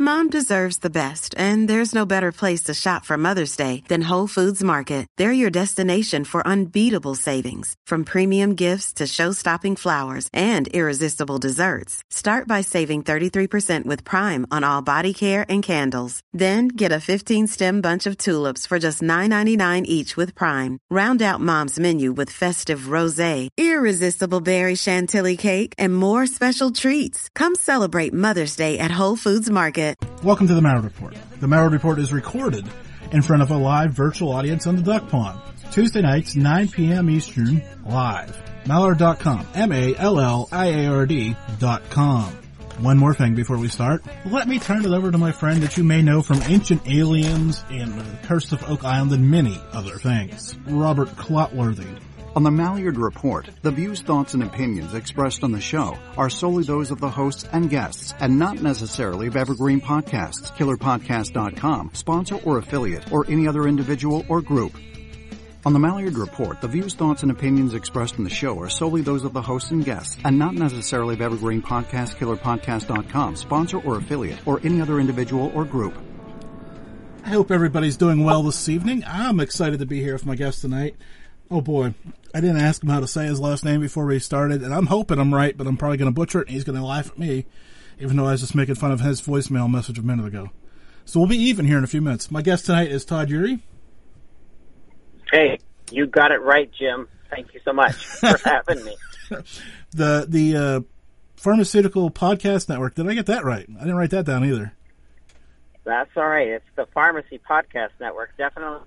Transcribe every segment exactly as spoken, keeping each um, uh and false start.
Mom deserves the best, and there's no better place to shop for Mother's Day than Whole Foods Market. They're your destination for unbeatable savings, from premium gifts to show-stopping flowers and irresistible desserts. Start by saving thirty-three percent with Prime on all body care and candles. Then get a fifteen-stem bunch of tulips for just nine ninety-nine each with Prime. Round out Mom's menu with festive rosé, irresistible berry chantilly cake, and more special treats. Come celebrate Mother's Day at Whole Foods Market. Welcome to the Mallard Report. The Mallard Report is recorded in front of a live virtual audience on the Duck Pond. Tuesday nights, nine p.m. Eastern, live. Mallard dot com. M A L L I A R D dot com. One more thing before we start. Let me turn it over to my friend that you may know from Ancient Aliens and The Curse of Oak Island and many other things, Robert Clotworthy. On the Mallard Report, the views, thoughts, and opinions expressed on the show are solely those of the hosts and guests, and not necessarily of Evergreen Podcasts, Killer Podcast dot com, sponsor or affiliate, or any other individual or group. On the Mallard Report, the views, thoughts, and opinions expressed in the show are solely those of the hosts and guests, and not necessarily of Evergreen Podcasts, Killer Podcast dot com, sponsor or affiliate, or any other individual or group. I hope everybody's doing well this evening. I'm excited to be here with my guest tonight. Oh boy, I didn't ask him how to say his last name before we started, and I'm hoping I'm right, but I'm probably going to butcher it, and he's going to laugh at me, even though I was just making fun of his voicemail message a minute ago. So we'll be even here in a few minutes. My guest tonight is Todd Eury. Hey, you got it right, Jim. Thank you so much for having me. The the uh, Pharmaceutical Podcast Network. Did I get that right? I didn't write that down either. That's all right. It's the Pharmacy Podcast Network. Definitely.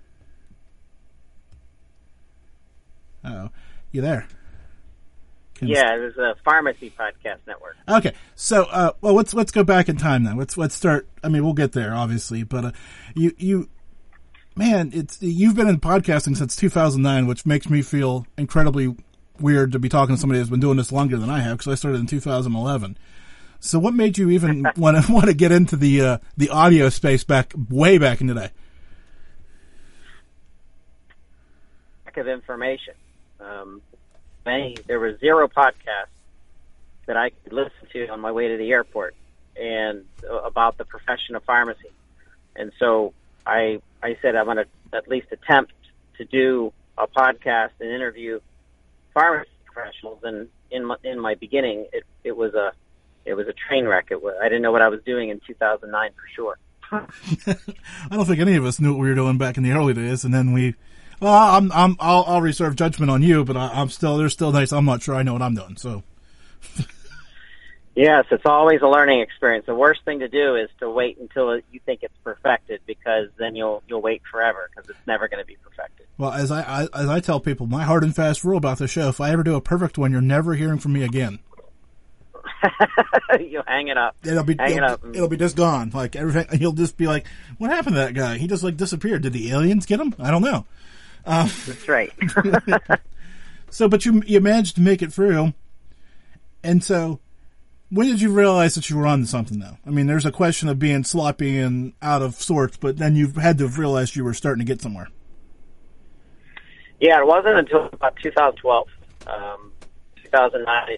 Uh-oh. You there? Can yeah, there's a Pharmacy Podcast Network. Okay, so uh, well, let's let's go back in time then. Let's let's start. I mean, we'll get there, obviously, but uh, you you, man, it's you've been in podcasting since two thousand nine, which makes me feel incredibly weird to be talking to somebody who's been doing this longer than I have, because I started in two thousand eleven. So, what made you even want to want to get into the uh, the audio space back way back in the day? Lack of information. Um, many, there were zero podcasts that I could listen to on my way to the airport and uh, about the profession of pharmacy. And so I, I said I'm going to at least attempt to do a podcast and interview pharmacy professionals. And in my, in my beginning, it, it was a, it was a train wreck. It was, I didn't know what I was doing in two thousand nine for sure. I don't think any of us knew what we were doing back in the early days, and then we. Well, I'm, I'm, I'll, I'll reserve judgment on you, but I, I'm still, there's still nice. I'm not sure I know what I'm doing. So, yes, it's always a learning experience. The worst thing to do is to wait until you think it's perfected, because then you'll, you'll wait forever, because it's never going to be perfected. Well, as I, I, as I tell people, my hard and fast rule about the show: if I ever do a perfect one, you're never hearing from me again. You hang it up. It'll be, hang it'll, it up. It'll be just gone. Like everything, you'll just be like, "What happened to that guy? He just like disappeared. Did the aliens get him? I don't know." Uh, That's right. So, but you you managed to make it through, and so when did you realize that you were on to something? Though, I mean, there's a question of being sloppy and out of sorts, but then you had to have realized you were starting to get somewhere. Yeah, it wasn't until about two thousand twelve, um, two thousand nine.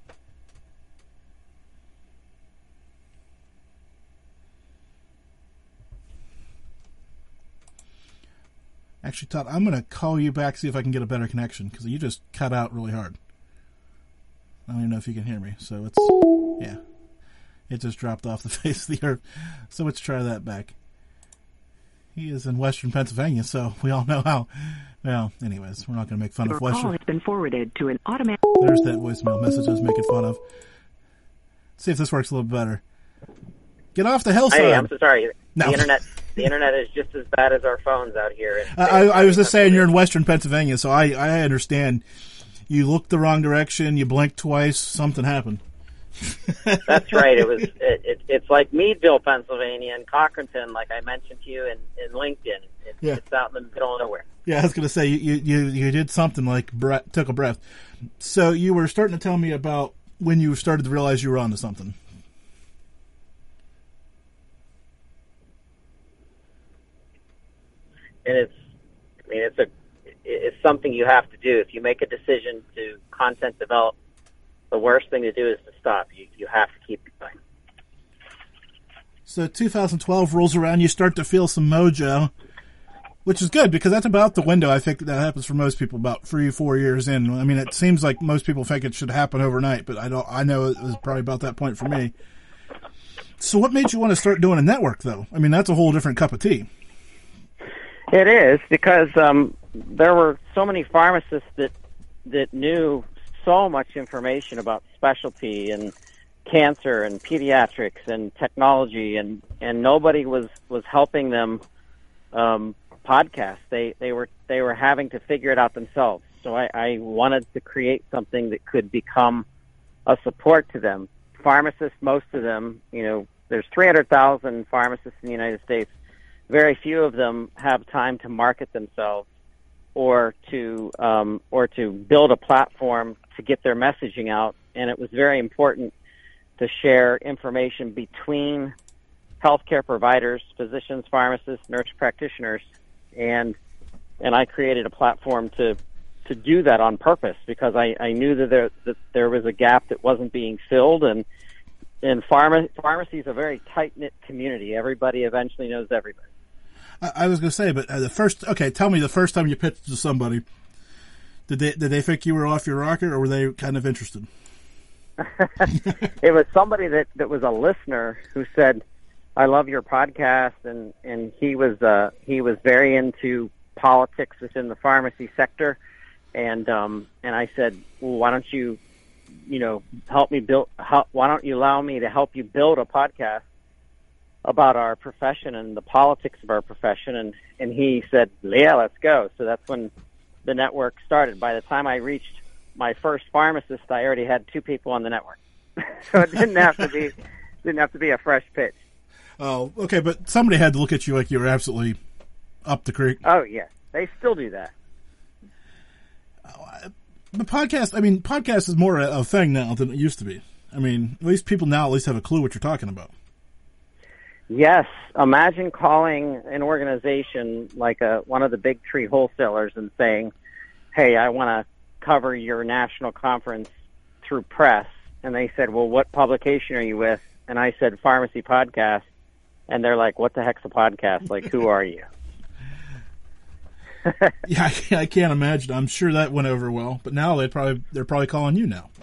Actually, Todd, I'm going to call you back, see if I can get a better connection, because you just cut out really hard. I don't even know if you can hear me, so it's, yeah. It just dropped off the face of the earth. So let's try that back. He is in Western Pennsylvania, so we all know how, well, anyways, we're not going to make fun Your of Western. call has been forwarded to an automatic. There's that voicemail message I was making fun of. Let's see if this works a little better. Get off the hillside. Hey, I'm so sorry. No. The internet, the internet is just as bad as our phones out here. In I, I was just saying you're in Western Pennsylvania, so I, I understand. You looked the wrong direction, you blinked twice, something happened. That's right. It was. It, it, it's like Meadville, Pennsylvania, and Cochranton, like I mentioned to you in, in LinkedIn. It, Yeah. It's out in the middle of nowhere. Yeah, I was going to say, you, you you did something like bre- took a breath. So you were starting to tell me about when you started to realize you were onto something. And it's, I mean, it's a, it's something you have to do. If you make a decision to content develop, the worst thing to do is to stop. You you have to keep going. So two thousand twelve rolls around, you start to feel some mojo, which is good because that's about the window I think that happens for most people about three, four years in. I mean, it seems like most people think it should happen overnight, but I don't. I know it was probably about that point for me. So what made you want to start doing a network, though? I mean, that's a whole different cup of tea. It is because um, there were so many pharmacists that that knew so much information about specialty and cancer and pediatrics and technology, and, and nobody was, was helping them um, podcast. They they were they were having to figure it out themselves. So I, I wanted to create something that could become a support to them. Pharmacists, most of them, you know, there's three hundred thousand pharmacists in the United States. Very few of them have time to market themselves or to um, or to build a platform to get their messaging out. And it was very important to share information between healthcare providers, physicians, pharmacists, nurse practitioners, and and I created a platform to to do that on purpose because I, I knew that there that there was a gap that wasn't being filled, and and pharma, pharmacy is a very tight knit community. Everybody eventually knows everybody. I, I was going to say, but the first okay, tell me the first time you pitched to somebody, did they did they think you were off your rocker, or were they kind of interested? It was somebody that, that was a listener who said, "I love your podcast," and, and he was uh, he was very into politics within the pharmacy sector, and um, and I said, well, "Why don't you, you know, help me build? Help, why don't you allow me to help you build a podcast about our profession and the politics of our profession?" And and he said, "Yeah, let's go." So that's when the network started. By the time I reached my first pharmacist, I already had two people on the network, so it didn't have to be didn't have to be a fresh pitch. Oh, okay, but somebody had to look at you like you were absolutely up the creek. Oh yeah, they still do that. Uh, the podcast, I mean, podcast is more a, a thing now than it used to be. I mean, at least people now at least have a clue what you're talking about. Yes, imagine calling an organization like a one of the big tree wholesalers and saying, "Hey, I want to cover your national conference through press," and they said, "Well, what publication are you with?" And I said, "Pharmacy Podcast," and they're like, "What the heck's a podcast? Like, who are you?" Yeah, I, I can't imagine. I'm sure that went over well, but now they probably they're probably calling you now.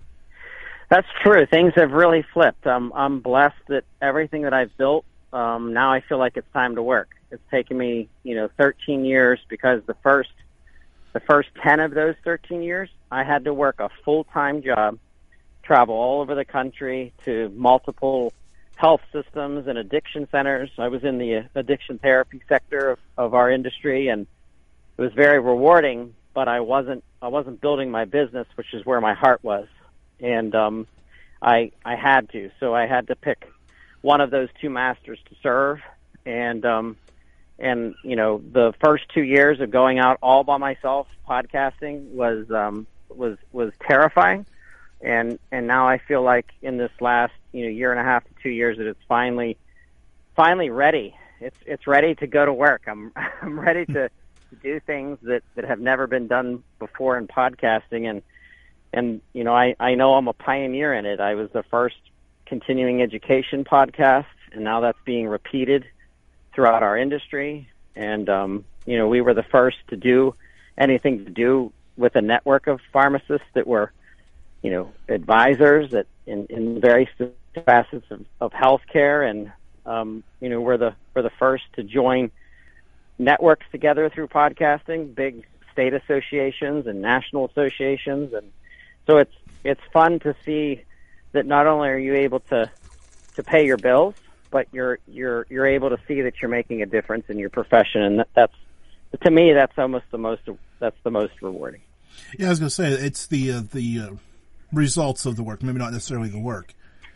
That's true. Things have really flipped. Um, I'm blessed that everything that I've built, um, now I feel like it's time to work. It's taken me, you know, thirteen years because the first The first ten of those thirteen years, I had to work a full-time job, travel all over the country to multiple health systems and addiction centers. I was in the addiction therapy sector of, of our industry, and it was very rewarding, but I wasn't I wasn't building my business, which is where my heart was. And um, I I had to. So I had to pick one of those two masters to serve, and um And, you know, the first two years of going out all by myself podcasting was um, was was terrifying. And and now I feel like in this last, you know, year and a half to two years that it's finally finally ready. It's it's ready to go to work. I'm I'm ready to, to do things that, that have never been done before in podcasting. And, and you know, I, I know I'm a pioneer in it. I was the first continuing education podcast, and now that's being repeated throughout our industry. And, um, you know, we were the first to do anything to do with a network of pharmacists that were, you know, advisors that in, in various facets of, of healthcare. And, um, you know, we're the, we're the first to join networks together through podcasting, big state associations and national associations. And so it's, it's fun to see that not only are you able to, to pay your bills, but you're you're you're able to see that you're making a difference in your profession, and that, that's to me that's almost the most that's the most rewarding. Yeah, I was going to say it's the uh, the uh, results of the work, maybe not necessarily the work.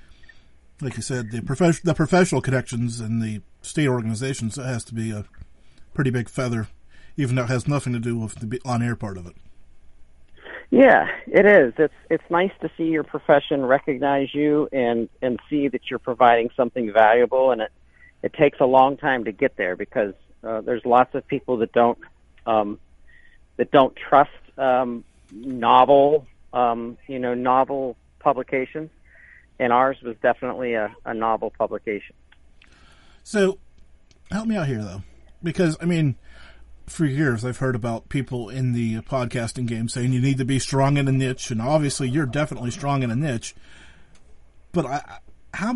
Like you said, the prof- the professional connections and the state organizations, that has to be a pretty big feather, even though it has nothing to do with the on-air part of it. Yeah, it is. It's it's nice to see your profession recognize you and, and see that you're providing something valuable, and it, it takes a long time to get there because uh, there's lots of people that don't um, that don't trust um, novel um, you know novel publications, and ours was definitely a, a novel publication. So, help me out here, though. Because, I mean, for years I've heard about people in the podcasting game saying you need to be strong in a niche, and obviously you're definitely strong in a niche. But I, how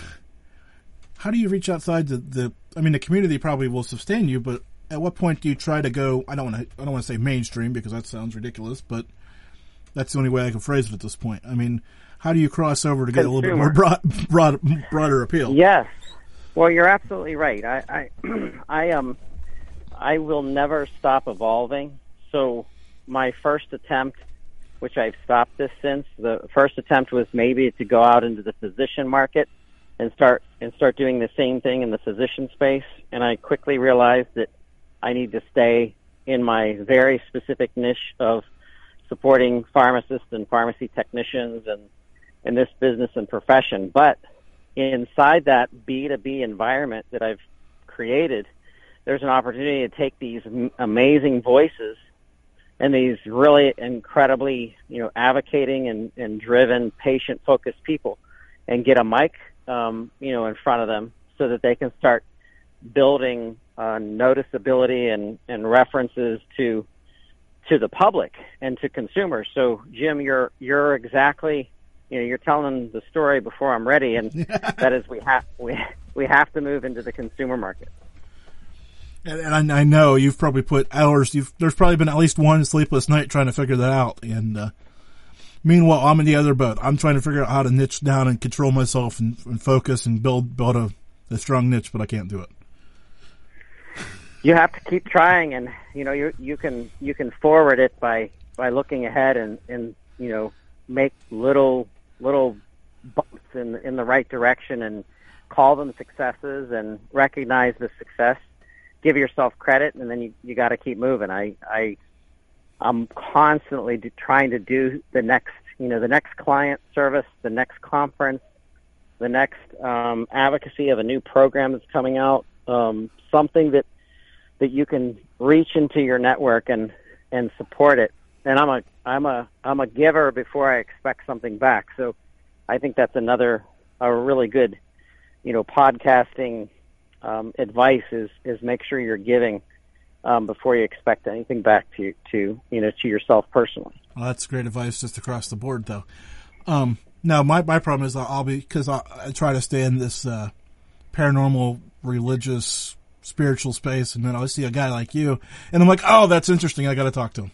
how do you reach outside the, the, I mean, the community probably will sustain you, but at what point do you try to go, I don't want to, I don't want to say mainstream because that sounds ridiculous, but that's the only way I can phrase it at this point. I mean, how do you cross over to get Consumer. a little bit more broad, broad, broader appeal? Yes. Well, you're absolutely right. I, I, I, um, I will never stop evolving. So my first attempt, which I've stopped this since, the first attempt was maybe to go out into the physician market and start, and start doing the same thing in the physician space. And I quickly realized that I need to stay in my very specific niche of supporting pharmacists and pharmacy technicians and in this business and profession. But inside that B two B environment that I've created, there's an opportunity to take these amazing voices and these really incredibly, you know, advocating and, and driven, patient-focused people and get a mic, um, you know, in front of them so that they can start building uh, noticeability and, and references to to the public and to consumers. So, Jim, you're you're exactly, you know, you're telling the story before I'm ready, and that is we have we we have to move into the consumer market. And, and I, I know you've probably put hours. You've there's probably been at least one sleepless night trying to figure that out. And uh, meanwhile, I'm in the other boat. I'm trying to figure out how to niche down and control myself and, and focus and build build a, a strong niche, but I can't do it. You have to keep trying, and you know you you can you can forward it by, by looking ahead and, and you know make little little bumps in in the right direction and call them successes and recognize the success. Give yourself credit, and then you you got to keep moving. I I I'm constantly do, trying to do the next you know the next client service, the next conference, the next um, advocacy of a new program that's coming out, um, something that. that you can reach into your network and, and support it. And I'm a, I'm a, I'm a giver before I expect something back. So I think that's another, a really good, you know, podcasting, um, advice is, is make sure you're giving, um, before you expect anything back to, to, you know, to yourself personally. Well, that's great advice just across the board though. Um, now my, my problem is I'll be, cause I, I try to stay in this, uh, paranormal, religious, spiritual space, and then I see a guy like you, and I'm like, oh, that's interesting. I got to talk to him.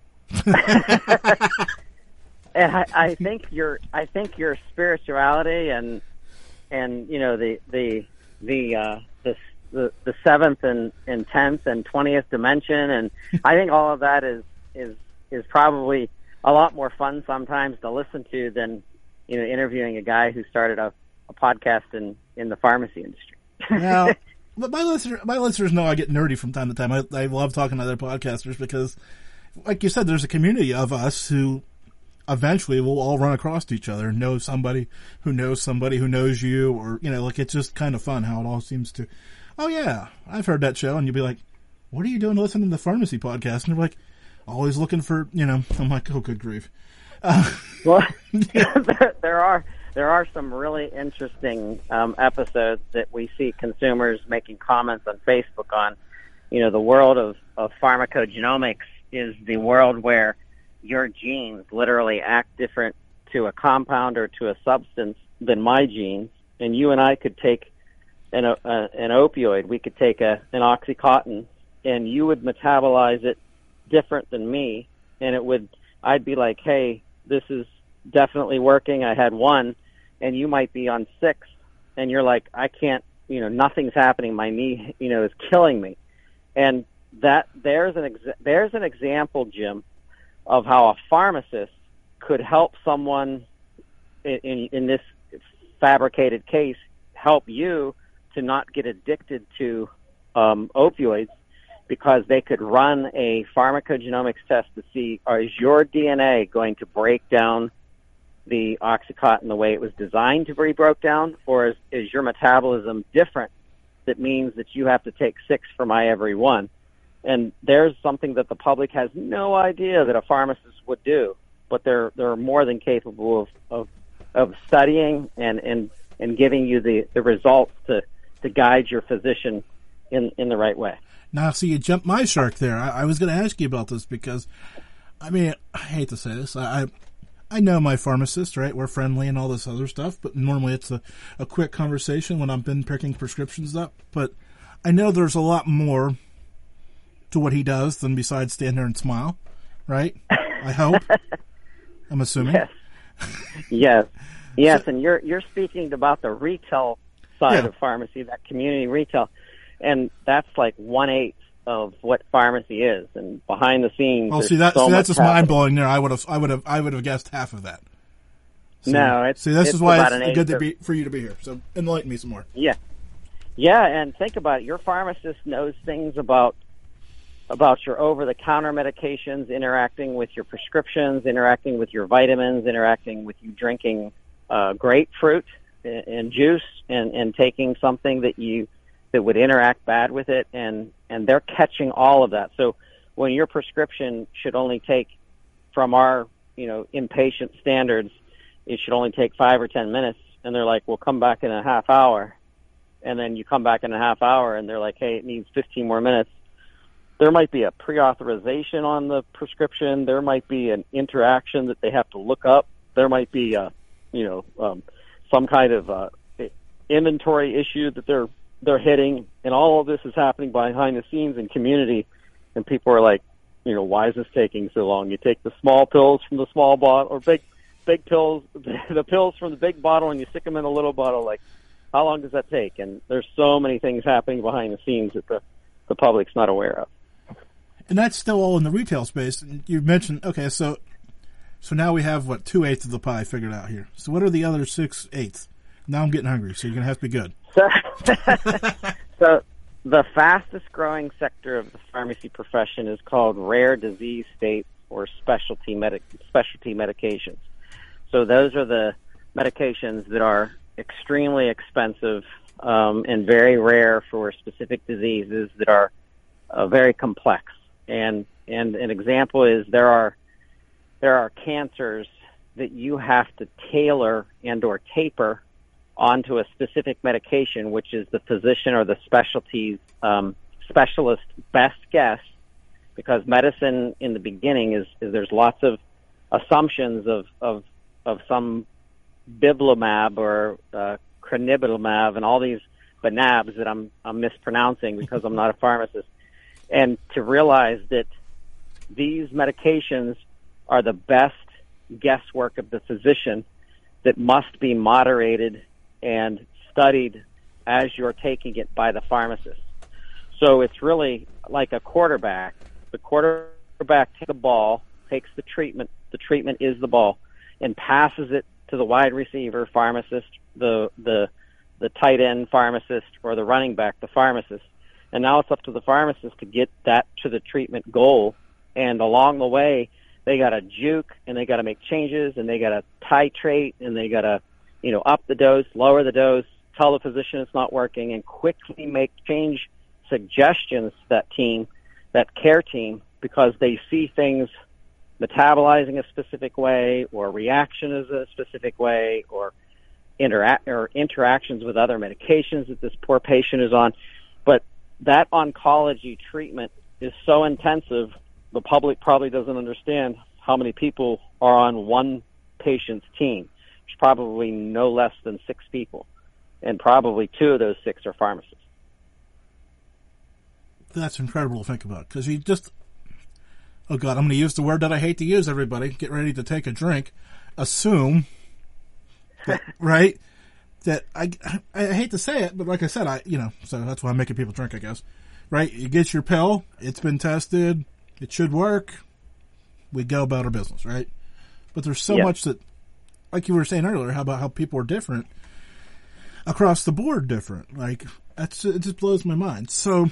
And I, I think your, I think your spirituality and and you know the the the uh, the, the the seventh and, and tenth and twentieth dimension, and I think all of that is is is probably a lot more fun sometimes to listen to than you know interviewing a guy who started a, a podcast in, in the pharmacy industry. Now, but my listeners, my listeners know I get nerdy from time to time. I, I love talking to other podcasters because, like you said, there's a community of us who eventually will all run across each other and know somebody who knows somebody who knows you, or, you know, like it's just kind of fun how it all seems to, oh yeah, I've heard that show. And you'll be like, what are you doing listening to the pharmacy podcast? And they're like, always looking for, you know, I'm like, oh, good grief. Uh, well, there, there are. There are some really interesting um, episodes that we see consumers making comments on Facebook on. You know, the world of, of pharmacogenomics is the world where your genes literally act different to a compound or to a substance than my genes. And you and I could take an, uh, an opioid. We could take a, an Oxycontin, and you would metabolize it different than me. And it would, I'd be like, hey, this is definitely working. I had one. And you might be on six, and you're like, I can't, you know, nothing's happening. My knee, you know, is killing me. And that there's an exa- there's an example, Jim, of how a pharmacist could help someone in, in, in this fabricated case, help you to not get addicted to um, opioids, because they could run a pharmacogenomics test to see, or is your D N A going to break down the Oxycontin the way it was designed to be broke down, or is, is your metabolism different that means that you have to take six for my every one? And there's something that the public has no idea that a pharmacist would do, but they're they're more than capable of, of, of studying and, and, and giving you the, the results to, to guide your physician in, in the right way. Now, see, you jumped my shark there. I, I was going to ask you about this because, I mean, I hate to say this. I, I I know my pharmacist, right? We're friendly and all this other stuff, but normally it's a, a quick conversation when I've been picking prescriptions up. But I know there's a lot more to what he does than besides stand there and smile, right? I hope. I'm assuming. Yes. Yes. Yes, and you're you're speaking about the retail side Yeah. of pharmacy, that community retail, and that's like one eighth of what pharmacy is. And behind the scenes, Well, there's see that so see, much that's just happening. mind blowing. There, I would have I would have I would have guessed half of that. So, No, it's see, this it's is why about it's an good eighth to of- be for you to be here. So enlighten me some more. Yeah, yeah, and think about it. Your pharmacist knows things about about your over-the-counter medications, interacting with your prescriptions, interacting with your vitamins, interacting with you drinking uh, grapefruit and, and juice, and, and taking something that you that would interact bad with it, and and they're catching all of that. So when your prescription should only take, from our you know inpatient standards, it should only take five or ten minutes, and they're like, "Well, come back in a half hour," and then you come back in a half hour, and they're like, "Hey, it needs fifteen more minutes." There might be a pre-authorization on the prescription. There might be an interaction that they have to look up. There might be, a, you know, um, some kind of uh, inventory issue that they're they're hitting, and all of this is happening behind the scenes in community. And people are like, you know, why is this taking so long? You take the small pills from the small bottle, or big big pills, the pills from the big bottle, and you stick them in a little bottle. Like, how long does that take? And there's so many things happening behind the scenes that the the public's not aware of. And that's still all in the retail space. And you mentioned, okay, so so now we have, what, two-eighths of the pie figured out here. So what are the other six-eighths? Now I'm getting hungry, so you're going to have to be good. So, so the fastest growing sector of the pharmacy profession is called rare disease states or specialty medic specialty medications. So those are the medications that are extremely expensive um, and very rare for specific diseases that are uh, very complex. And and an example is there are there are cancers that you have to tailor and or taper onto a specific medication, which is the physician or the specialty's um, specialist best guess, because medicine in the beginning is, is there's lots of assumptions of of, of some biblimab or uh, cranibilumab and all these banabs that I'm I'm mispronouncing because I'm not a pharmacist. And to realize that these medications are the best guesswork of the physician that must be moderated and studied as you're taking it by the pharmacist. So it's really like a quarterback. The quarterback takes the ball, takes the treatment, the treatment is the ball, and passes it to the wide receiver pharmacist, the the the tight end pharmacist, or the running back, the pharmacist. And now it's up to the pharmacist to get that to the treatment goal. And along the way, they got to juke, and they got to make changes, and they got to titrate, and they got to, you know, up the dose, lower the dose, tell the physician it's not working, and quickly make change suggestions to that team, that care team, because they see things metabolizing a specific way, or reaction is a specific way, or interact or interactions with other medications that this poor patient is on. But that oncology treatment is so intensive, the public probably doesn't understand how many people are on one patient's team. There's probably no less than six people, and probably two of those six are pharmacists. That's incredible to think about, because you just, oh God, I'm going to use the word that I hate to use, everybody. Get ready to take a drink. Assume, that, right, that I, I hate to say it, but like I said, I, you know, so that's why I'm making people drink, I guess. Right? You get your pill, it's been tested, it should work, we go about our business, right? But there's so Yeah. much that, like you were saying earlier, how about how people are different, across the board different. Like, that's, it just blows my mind. So,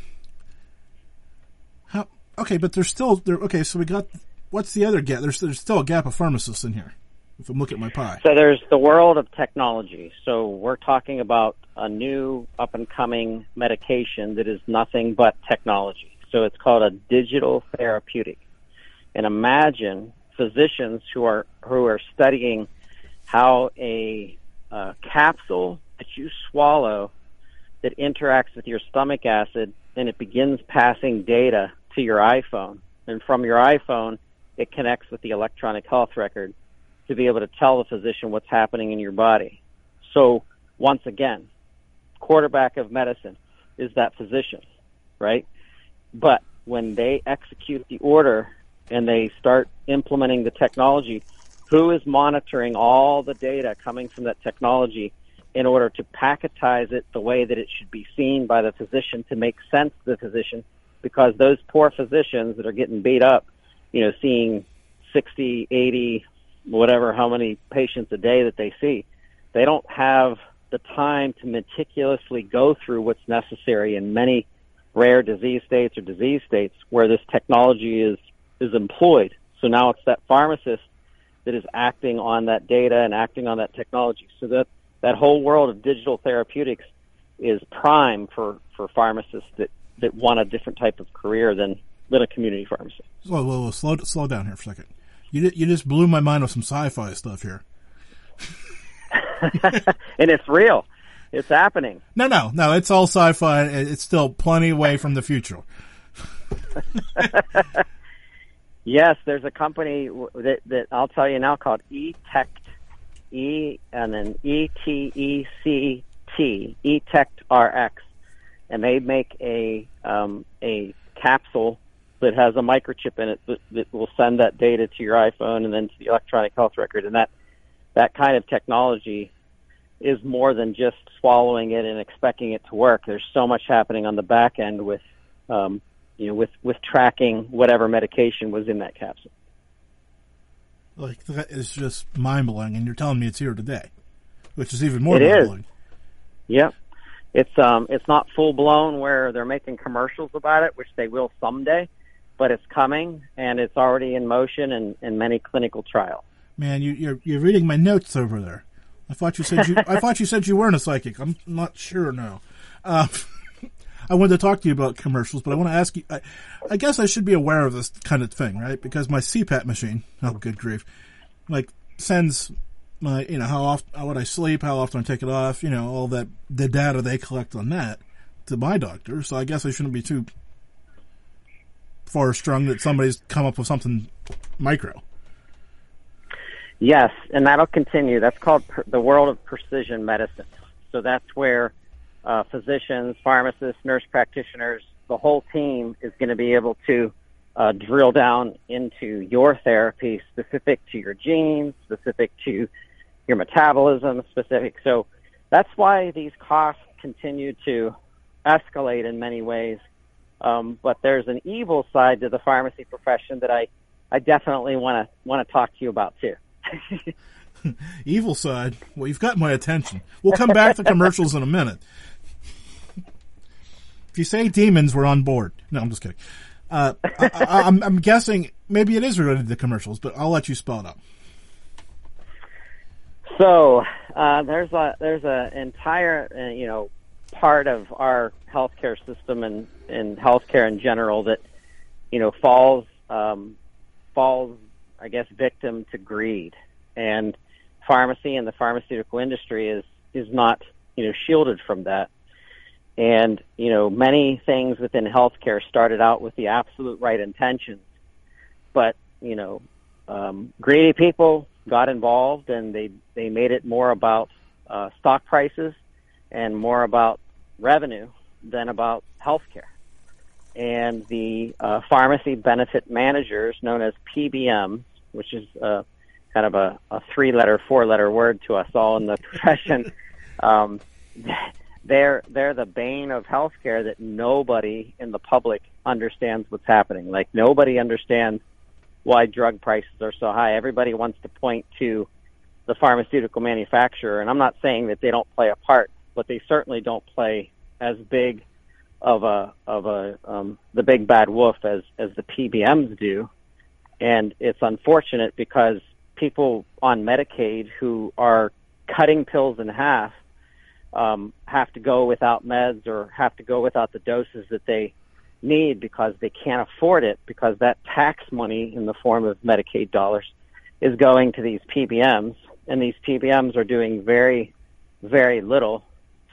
how, okay, but there's still, there, okay, so we got, what's the other gap? There's, there's still a gap of pharmacists in here, if I'm looking at my pie. So there's the world of technology. So we're talking about a new up-and-coming medication that is nothing but technology. So it's called a digital therapeutic. And imagine physicians who are who are studying how a uh, capsule that you swallow that interacts with your stomach acid, and it begins passing data to your iPhone. And from your iPhone, it connects with the electronic health record to be able to tell the physician what's happening in your body. So once again, quarterback of medicine is that physician, right? But when they execute the order and they start implementing the technology, who is monitoring all the data coming from that technology in order to packetize it the way that it should be seen by the physician to make sense to the physician? Because those poor physicians that are getting beat up, you know, seeing sixty, eighty, whatever, how many patients a day that they see, they don't have the time to meticulously go through what's necessary in many rare disease states or disease states where this technology is, is employed. So now it's that pharmacist that is acting on that data and acting on that technology. So that, that whole world of digital therapeutics is prime for, for pharmacists that, that want a different type of career than, than a community pharmacy. Whoa, whoa, whoa, slow, slow down here for a second. You, you just blew my mind with some sci-fi stuff here. And it's real. It's happening. No, no, no, it's all sci-fi. It's still plenty away from the future. Yes, there's a company that, that I'll tell you now called eTect, E and then E T E C T, eTect R X, and they make a um, a capsule that has a microchip in it that, that will send that data to your iPhone and then to the electronic health record. And that that kind of technology is more than just swallowing it and expecting it to work. There's so much happening on the back end with, um, you know, with, with tracking whatever medication was in that capsule. Like, that is just mind-blowing, and you're telling me it's here today, which is even more it mind-blowing. Is. Yep. It's, um, it's not full-blown where they're making commercials about it, which they will someday, but it's coming, and it's already in motion in, in many clinical trials. Man, you, you're you're reading my notes over there. I thought you said you I thought you said you weren't a psychic. I'm not sure now. Uh, I wanted to talk to you about commercials, but I want to ask you. I, I guess I should be aware of this kind of thing, right? Because my C PAP machine, oh good grief, like sends my you know how often how would I sleep, how often I take it off, you know all that the data they collect on that to my doctor. So I guess I shouldn't be too far strung that somebody's come up with something micro. Yes, and that'll continue. That's called per- the world of precision medicine. So that's where uh, physicians, pharmacists, nurse practitioners, the whole team is going to be able to uh, drill down into your therapy specific to your genes, specific to your metabolism, specific. So that's why these costs continue to escalate in many ways. Um, but there's an evil side to the pharmacy profession that I, I definitely want to want to talk to you about too. Evil side. Well, you've got my attention. We'll come back to commercials in a minute. If you say demons, we're on board. No, I'm just kidding. Uh, I, I, I'm, I'm guessing maybe it is related to commercials, but I'll let you spell it out. So uh, there's a there's an entire uh, you know part of our healthcare system and, and healthcare in general that you know falls um, falls. I guess, victim to greed. And pharmacy and the pharmaceutical industry is, is not, you know, shielded from that. And, you know, many things within healthcare started out with the absolute right intentions. But, you know, um, greedy people got involved and they, they made it more about uh, stock prices and more about revenue than about healthcare. And the uh, pharmacy benefit managers, known as P B Ms, which is uh, kind of a, a three-letter, four-letter word to us all in the profession, um, they're they're the bane of healthcare that nobody in the public understands what's happening. Like nobody understands why drug prices are so high. Everybody wants to point to the pharmaceutical manufacturer, and I'm not saying that they don't play a part, but they certainly don't play as big of a of a um, the big bad wolf as as the P B Ms do. And it's unfortunate because people on Medicaid who are cutting pills in half um, have to go without meds or have to go without the doses that they need because they can't afford it, because that tax money in the form of Medicaid dollars is going to these P B Ms, and these P B Ms are doing very, very little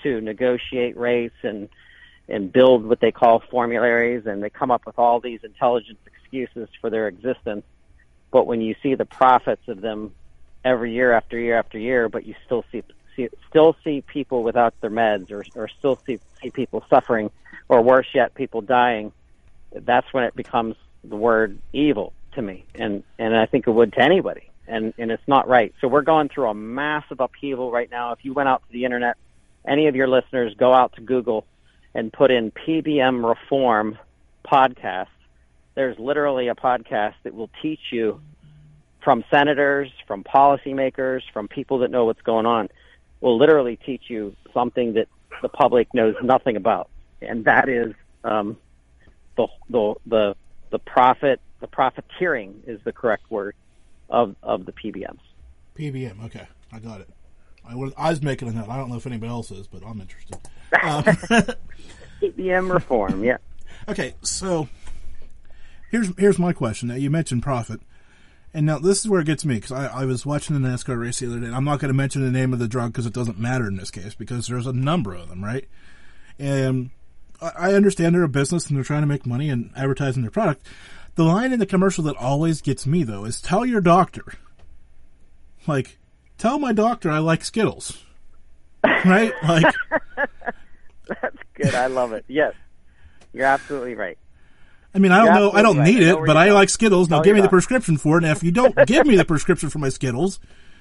to negotiate rates and and build what they call formularies, and they come up with all these intelligent excuses for their existence. But when you see the profits of them every year after year after year, but you still see, see still see people without their meds, or, or still see, see people suffering, or worse yet, people dying, that's when it becomes the word evil to me, and, and I think it would to anybody, and, and it's not right. So we're going through a massive upheaval right now. If you went out to the internet, any of your listeners, go out to Google and put in P B M Reform podcast. There's literally a podcast that will teach you, from senators, from policymakers, from people that know what's going on, will literally teach you something that the public knows nothing about, and that is um, the the the the profit, the profiteering is the correct word of of the P B Ms. P B M, okay, I got it. I was, I was making a note. I don't know if anybody else is, but I'm interested. Um, P B M reform, yeah. Okay, so here's here's my question. Now, you mentioned profit, and now this is where it gets me, because I, I was watching the NASCAR race the other day, and I'm not going to mention the name of the drug because it doesn't matter in this case, because there's a number of them, right? And I, I understand they're a business and they're trying to make money and advertising their product. The line in the commercial that always gets me, though, is tell your doctor. Like, tell my doctor I like Skittles. Right? Like, that's good. I love it. Yes. You're absolutely right. I mean, I don't You're know, I don't right. need I it, but I going. like Skittles. Now Tell give me the doctor. prescription for it, and if you don't give me the prescription for my Skittles,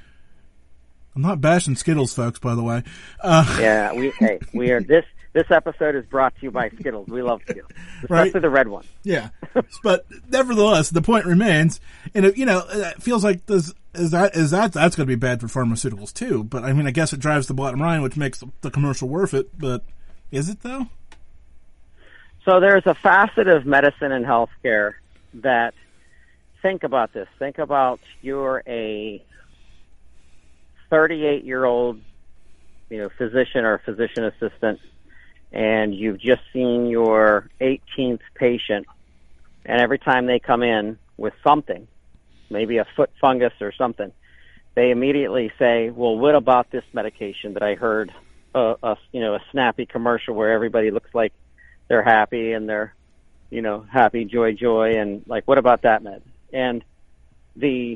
I'm not bashing Skittles, folks, by the way. Uh, Yeah, we hey, we are this this episode is brought to you by Skittles. We love Skittles. Especially Right. the red one. Yeah, but nevertheless, the point remains, and it, you know, it feels like this is that is that that's going to be bad for pharmaceuticals too. But I mean, I guess it drives the bottom line, which makes the commercial worth it. But is it though? So there's a facet of medicine and healthcare that, think about this. Think about you're a thirty-eight-year-old, you know, physician or physician assistant, and you've just seen your eighteenth patient, and every time they come in with something, maybe a foot fungus or something, they immediately say, well, what about this medication that I heard, uh, a, you know, a snappy commercial where everybody looks like they're happy and they're, you know, happy, joy, joy, and like, what about that med? And the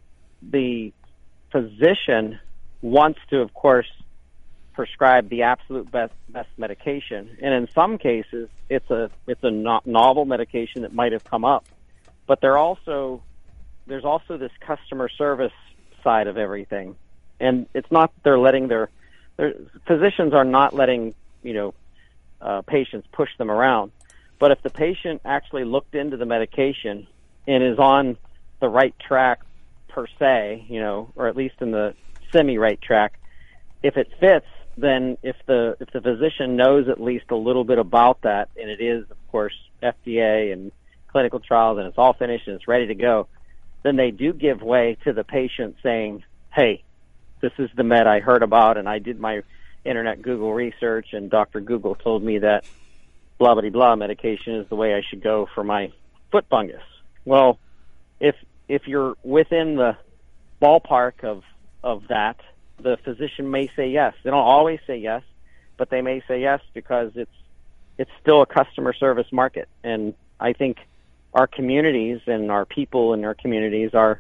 the physician wants to, of course, prescribe the absolute best best medication, and in some cases, it's a it's a no- novel medication that might have come up, but they're also there's also this customer service side of everything, and it's not they're letting their their physicians are not letting you know. Uh, patients push them around. But if the patient actually looked into the medication and is on the right track per se, you know, or at least in the semi-right track, if it fits, then if the if the physician knows at least a little bit about that, and it is, of course, F D A and clinical trials, and it's all finished and it's ready to go, then they do give way to the patient saying, hey, this is the med I heard about, and I did my internet Google research, and Doctor Google told me that blah, blah, blah medication is the way I should go for my foot fungus. Well, if if you're within the ballpark of of that, the physician may say yes. They don't always say yes, but they may say yes because it's it's still a customer service market. And I think our communities and our people in our communities are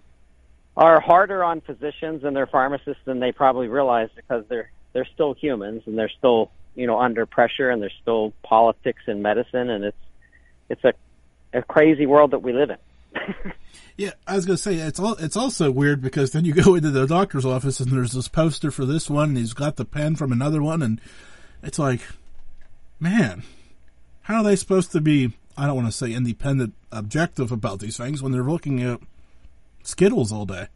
are harder on physicians and their pharmacists than they probably realize, because they're they're still humans, and they're still, you know, under pressure, and there's still politics in medicine, and it's it's a, a crazy world that we live in. Yeah, I was going to say, it's all, it's also weird because then you go into the doctor's office and there's this poster for this one, and he's got the pen from another one, and it's like, man, how are they supposed to be, I don't want to say independent, objective about these things when they're looking at Skittles all day?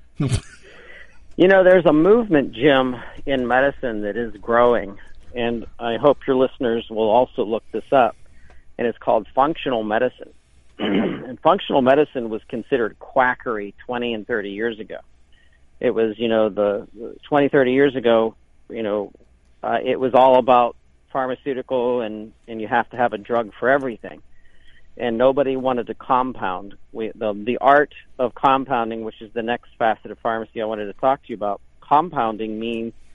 You know, there's a movement, Jim, in medicine that is growing, and I hope your listeners will also look this up, and it's called functional medicine. And functional medicine was considered quackery twenty and thirty years ago. It was, you know, the twenty, thirty years ago, you know, uh, it was all about pharmaceutical, and, and you have to have a drug for everything. And nobody wanted to compound. We, the, the art of compounding, which is the next facet of pharmacy I wanted to talk to you about, compounding means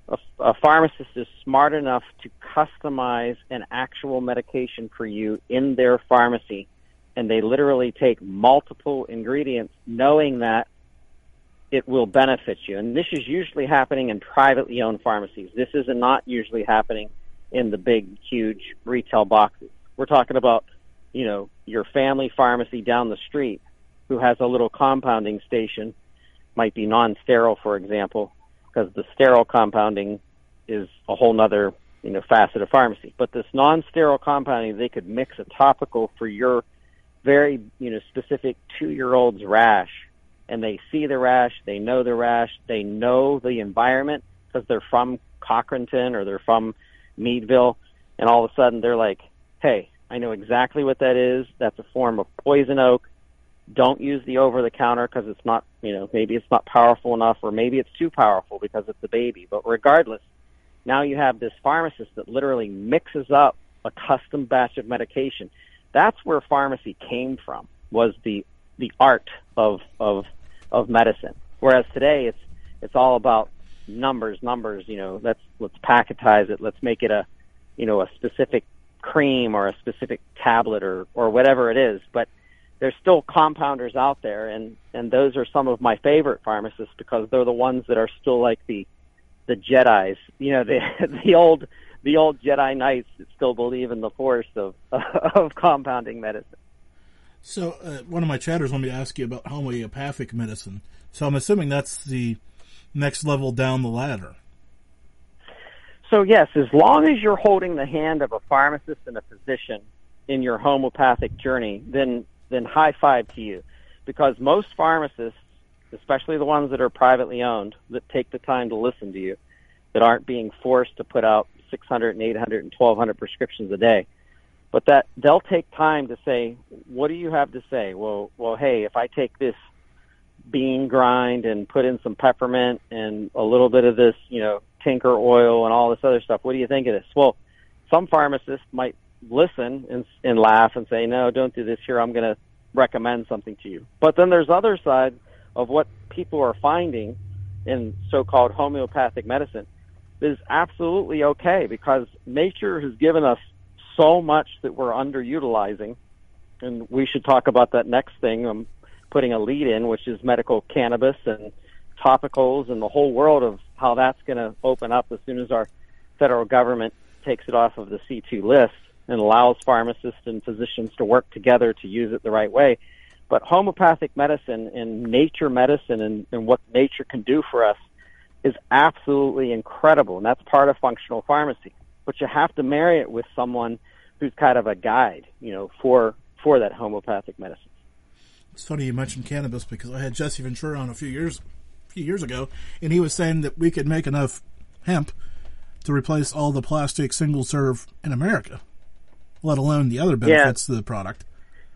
a, a pharmacist is smart enough to customize an actual medication for you in their pharmacy, and they literally take multiple ingredients knowing that it will benefit you. And this is usually happening in privately owned pharmacies. This is not usually happening in the big, huge retail boxes. We're talking about, you know, your family pharmacy down the street who has a little compounding station, might be non-sterile, for example, because the sterile compounding is a whole nother, you know, facet of pharmacy. But this non-sterile compounding, they could mix a topical for your very, you know, specific two-year-old's rash, and they see the rash, they know the rash, they know the environment because they're from Cochranton or they're from Meadville, and all of a sudden they're like, hey, I know exactly what that is. That's a form of poison oak. Don't use the over-the-counter because it's not, you know, maybe it's not powerful enough, or maybe it's too powerful because it's a baby. But regardless, now you have this pharmacist that literally mixes up a custom batch of medication. That's where pharmacy came from, was the the art of of of medicine. Whereas today it's it's all about numbers, numbers, you know, let's let's packetize it, let's make it a, you know, a specific cream or a specific tablet or or whatever it is. But there's still compounders out there, and and those are some of my favorite pharmacists because they're the ones that are still like the the Jedis, you know, the the old the old Jedi Knights that still believe in the force of of compounding medicine. So uh, one of my chatters wanted me to ask you about homeopathic medicine. So I'm assuming that's the next level down the ladder. So yes, as long as you're holding the hand of a pharmacist and a physician in your homeopathic journey, then then high five to you. Because most pharmacists, especially the ones that are privately owned, that take the time to listen to you, that aren't being forced to put out six hundred and eight hundred and twelve hundred prescriptions a day, but that they'll take time to say, what do you have to say? Well, well, hey, if I take this bean grind and put in some peppermint and a little bit of this, you know, tinker oil and all this other stuff, what do you think of this? Well, some pharmacists might listen and, and laugh and say, no, don't do this here. I'm going to recommend something to you. But then there's other side of what people are finding in so-called homeopathic medicine is absolutely okay, because nature has given us so much that we're underutilizing, and we should talk about that next thing I'm putting a lead in, which is medical cannabis and topicals and the whole world of how that's going to open up as soon as our federal government takes it off of the C two list and allows pharmacists and physicians to work together to use it the right way. But homeopathic medicine and nature medicine and, and what nature can do for us is absolutely incredible, and that's part of functional pharmacy. But you have to marry it with someone who's kind of a guide, you know, for for that homeopathic medicine. It's funny you mentioned cannabis because I had Jesse Ventura on a few years a few years ago, and he was saying that we could make enough hemp to replace all the plastic single serve in America, let alone the other benefits yeah. to the product.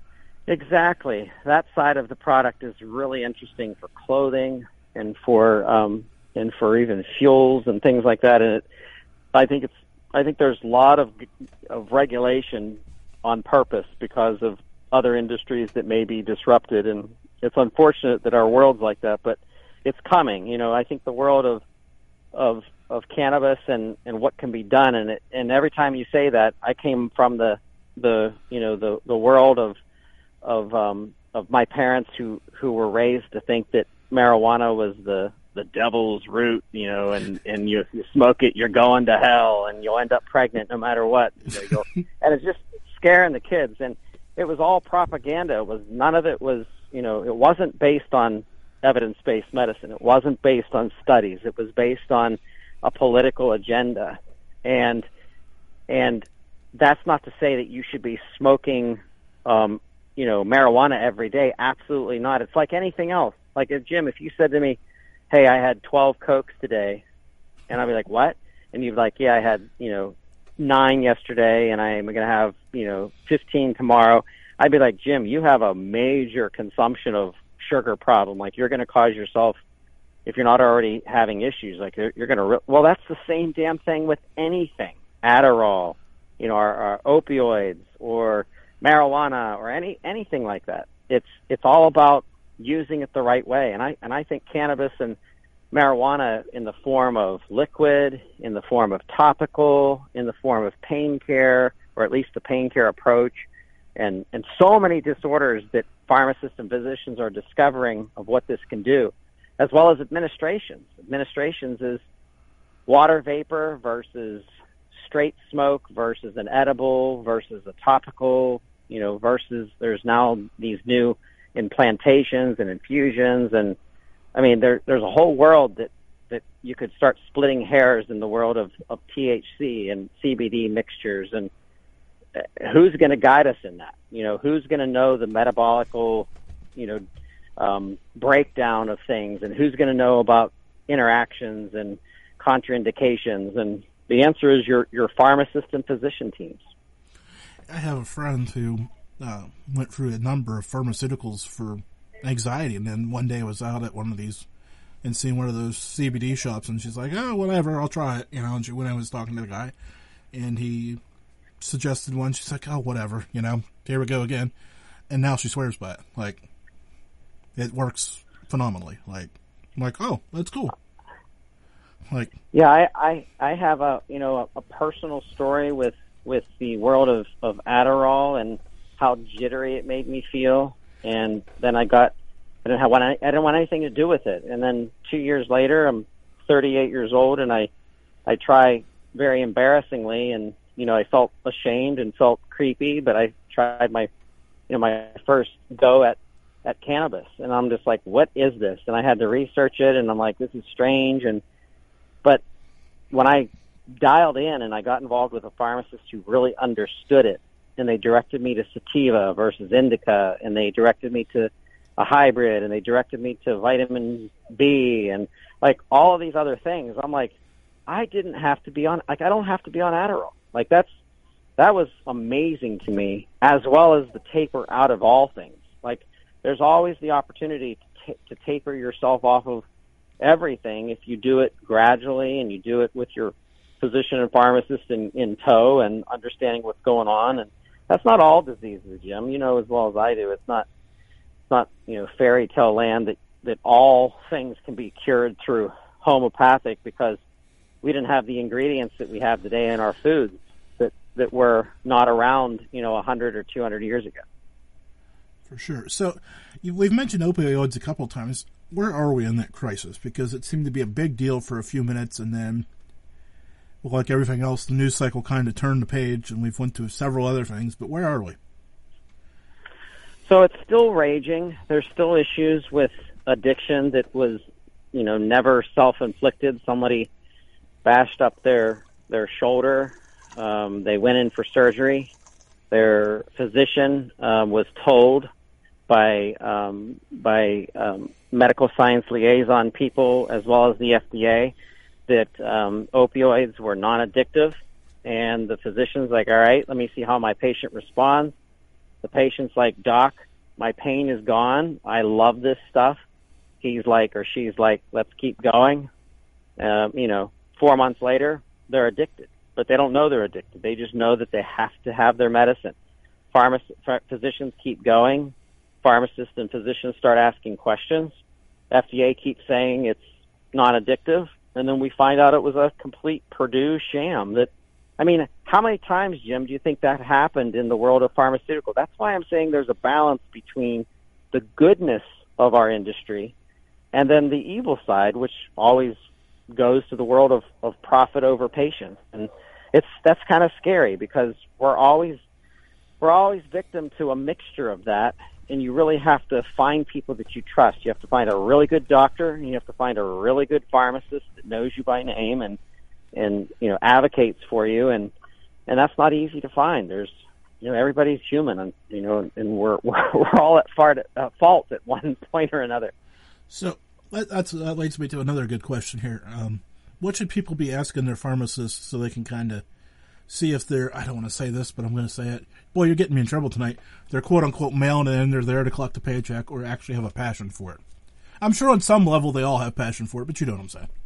Exactly. That side of the product is really interesting for clothing and for um, and for even fuels and things like that. And it, I think it's I think there's a lot of of regulation on purpose because of other industries that may be disrupted, and it's unfortunate that our world's like that, but it's coming. You know, I think the world of of of cannabis and, and what can be done, and it, and every time you say that, I came from the the you know the the world of of um of my parents who who were raised to think that marijuana was the the devil's root, you know, and and you, you smoke it, you're going to hell, and you'll end up pregnant no matter what. You know, you'll, and it's just scaring the kids, and it was all propaganda. It was none of it was, you know, it wasn't based on evidence-based medicine. It wasn't based on studies. It was based on a political agenda, and and that's not to say that you should be smoking, um, you know, marijuana every day. Absolutely not. It's like anything else. Like, if, Jim, if you said to me, hey, I had twelve Cokes today, and I'd be like, what? And you'd be like, yeah, I had, you know, nine yesterday, and I'm going to have, you know, fifteen tomorrow. I'd be like, Jim, you have a major consumption of sugar problem. Like, you're going to cause yourself, if you're not already having issues, like you're, you're going to, re- well, that's the same damn thing with anything. Adderall, you know, our, our opioids or marijuana or any anything like that. It's it's all about using it the right way. And I and I think cannabis and marijuana in the form of liquid, in the form of topical, in the form of pain care, or at least the pain care approach, and, and so many disorders that pharmacists and physicians are discovering of what this can do, as well as administrations. Administrations is water vapor versus straight smoke versus an edible versus a topical, you know, versus there's now these new implantations and infusions. And I mean, there, there's a whole world that, that you could start splitting hairs in the world of, of T H C and C B D mixtures. And who's going to guide us in that? You know, who's going to know the metabolical, you know, um, breakdown of things, and who's going to know about interactions and contraindications? And the answer is your, your pharmacist and physician teams. I have a friend who uh, went through a number of pharmaceuticals for anxiety, and then one day I was out at one of these and seeing one of those C B D shops, and she's like, oh, whatever, I'll try it. You know, and she, when I was talking to the guy, and he suggested one, she's like, oh, whatever, you know, here we go again. And now she swears by it. Like, it works phenomenally. Like, I'm like, oh, that's cool. Like, yeah, I, I, I have a, you know, a, a personal story with, with the world of, of Adderall and how jittery it made me feel. And then I got, I didn't have one, I didn't want anything to do with it. And then two years later, I'm thirty-eight years old, and I, I try very embarrassingly, and, you know, I felt ashamed and felt creepy, but I tried my, you know, my first go at, at cannabis. And I'm just like, what is this? And I had to research it, and I'm like, this is strange. And, but when I dialed in and I got involved with a pharmacist who really understood it, and they directed me to sativa versus indica, and they directed me to a hybrid, and they directed me to vitamin B, and like all of these other things, I'm like, I didn't have to be on, like, I don't have to be on Adderall. Like, that's, that was amazing to me, as well as the taper out of all things. Like, there's always the opportunity to, t- to taper yourself off of everything if you do it gradually and you do it with your physician and pharmacist in, in tow and understanding what's going on. And that's not all diseases, Jim. You know as well as I do. It's not, it's not, you know, fairy tale land that, that all things can be cured through homeopathic, because we didn't have the ingredients that we have today in our foods that, that were not around, you know, one hundred or two hundred years ago. For sure. So you, we've mentioned opioids a couple of times. Where are we in that crisis? Because it seemed to be a big deal for a few minutes, and then, well, like everything else, the news cycle kind of turned the page, and we've went to several other things. But where are we? So it's still raging. There's still issues with addiction that was, you know, never self-inflicted. Somebody bashed up their their shoulder. Um, they went in for surgery. Their physician um, was told by um, by um, medical science liaison people, as well as the F D A, that um, opioids were non-addictive. And the physician's like, all right, let me see how my patient responds. The patient's like, doc, my pain is gone. I love this stuff. He's like, or she's like, let's keep going. Um, you know, four months later, they're addicted, but they don't know they're addicted. They just know that they have to have their medicine. Pharmac- physicians keep going. Pharmacists and physicians start asking questions. F D A keeps saying it's non-addictive, and then we find out it was a complete Purdue sham. That, I mean, how many times, Jim, do you think that happened in the world of pharmaceutical? That's why I'm saying there's a balance between the goodness of our industry and then the evil side, which always goes to the world of, of profit over patients. And it's, that's kind of scary, because we're always, we're always victim to a mixture of that. And you really have to find people that you trust. You have to find a really good doctor, and you have to find a really good pharmacist that knows you by name and, and, you know, advocates for you. And, and that's not easy to find. There's, you know, everybody's human, and, you know, and we're, we're, we're all at fault, uh, fault at one point or another. So that, that's, that leads me to another good question here. Um, what should people be asking their pharmacists so they can kind of see if they're, I don't want to say this, but I'm going to say it. Boy, you're getting me in trouble tonight. They're quote-unquote mailing it in, they're there to collect a paycheck, or actually have a passion for it. I'm sure on some level they all have passion for it, but you know what I'm saying.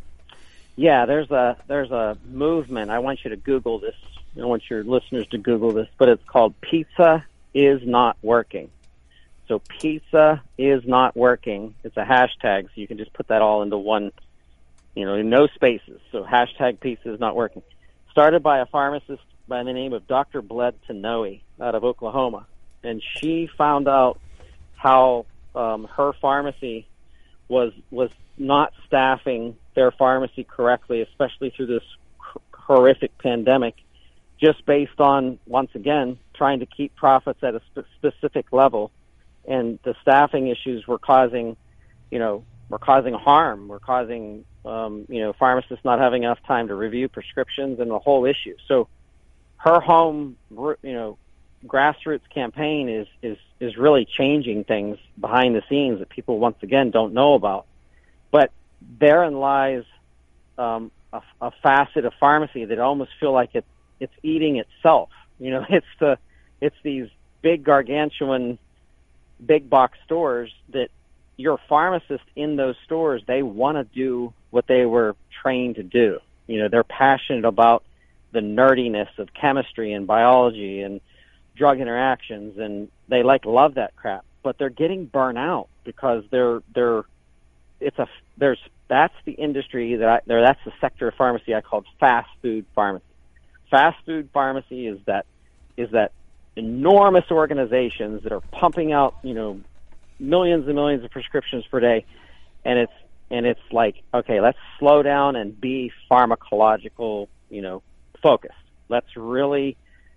Yeah, there's a there's a movement. I want you to Google this. I want your listeners to Google this, but it's called Pizza Is Not Working. So pizza is not working. It's a hashtag, so you can just put that all into one, you know, no spaces. So hashtag pizza is not working. Started by a pharmacist by the name of Doctor Bled Tanoe out of Oklahoma. And she found out how um, her pharmacy was was not staffing their pharmacy correctly, especially through this horrific pandemic, just based on, once again, trying to keep profits at a sp- specific level. And the staffing issues were causing, you know, were causing harm. Were causing, um, you know, pharmacists not having enough time to review prescriptions and the whole issue. So her home, you know, grassroots campaign is, is, is really changing things behind the scenes that people, once again, don't know about. But therein lies um, a, a facet of pharmacy that almost feel like it, it's eating itself. You know, it's the it's these big gargantuan, big box stores that your pharmacist in those stores, they want to do what they were trained to do. You know, they're passionate about the nerdiness of chemistry and biology and drug interactions, and they like love that crap. But they're getting burnt out because they're they're it's a there's that's the industry that I, there that's the sector of pharmacy I called fast food pharmacy. Fast food pharmacy is that is that enormous organizations that are pumping out, you know, millions and millions of prescriptions per day, and it's and it's like, okay, let's slow down and be pharmacological, you know, focused. Let's really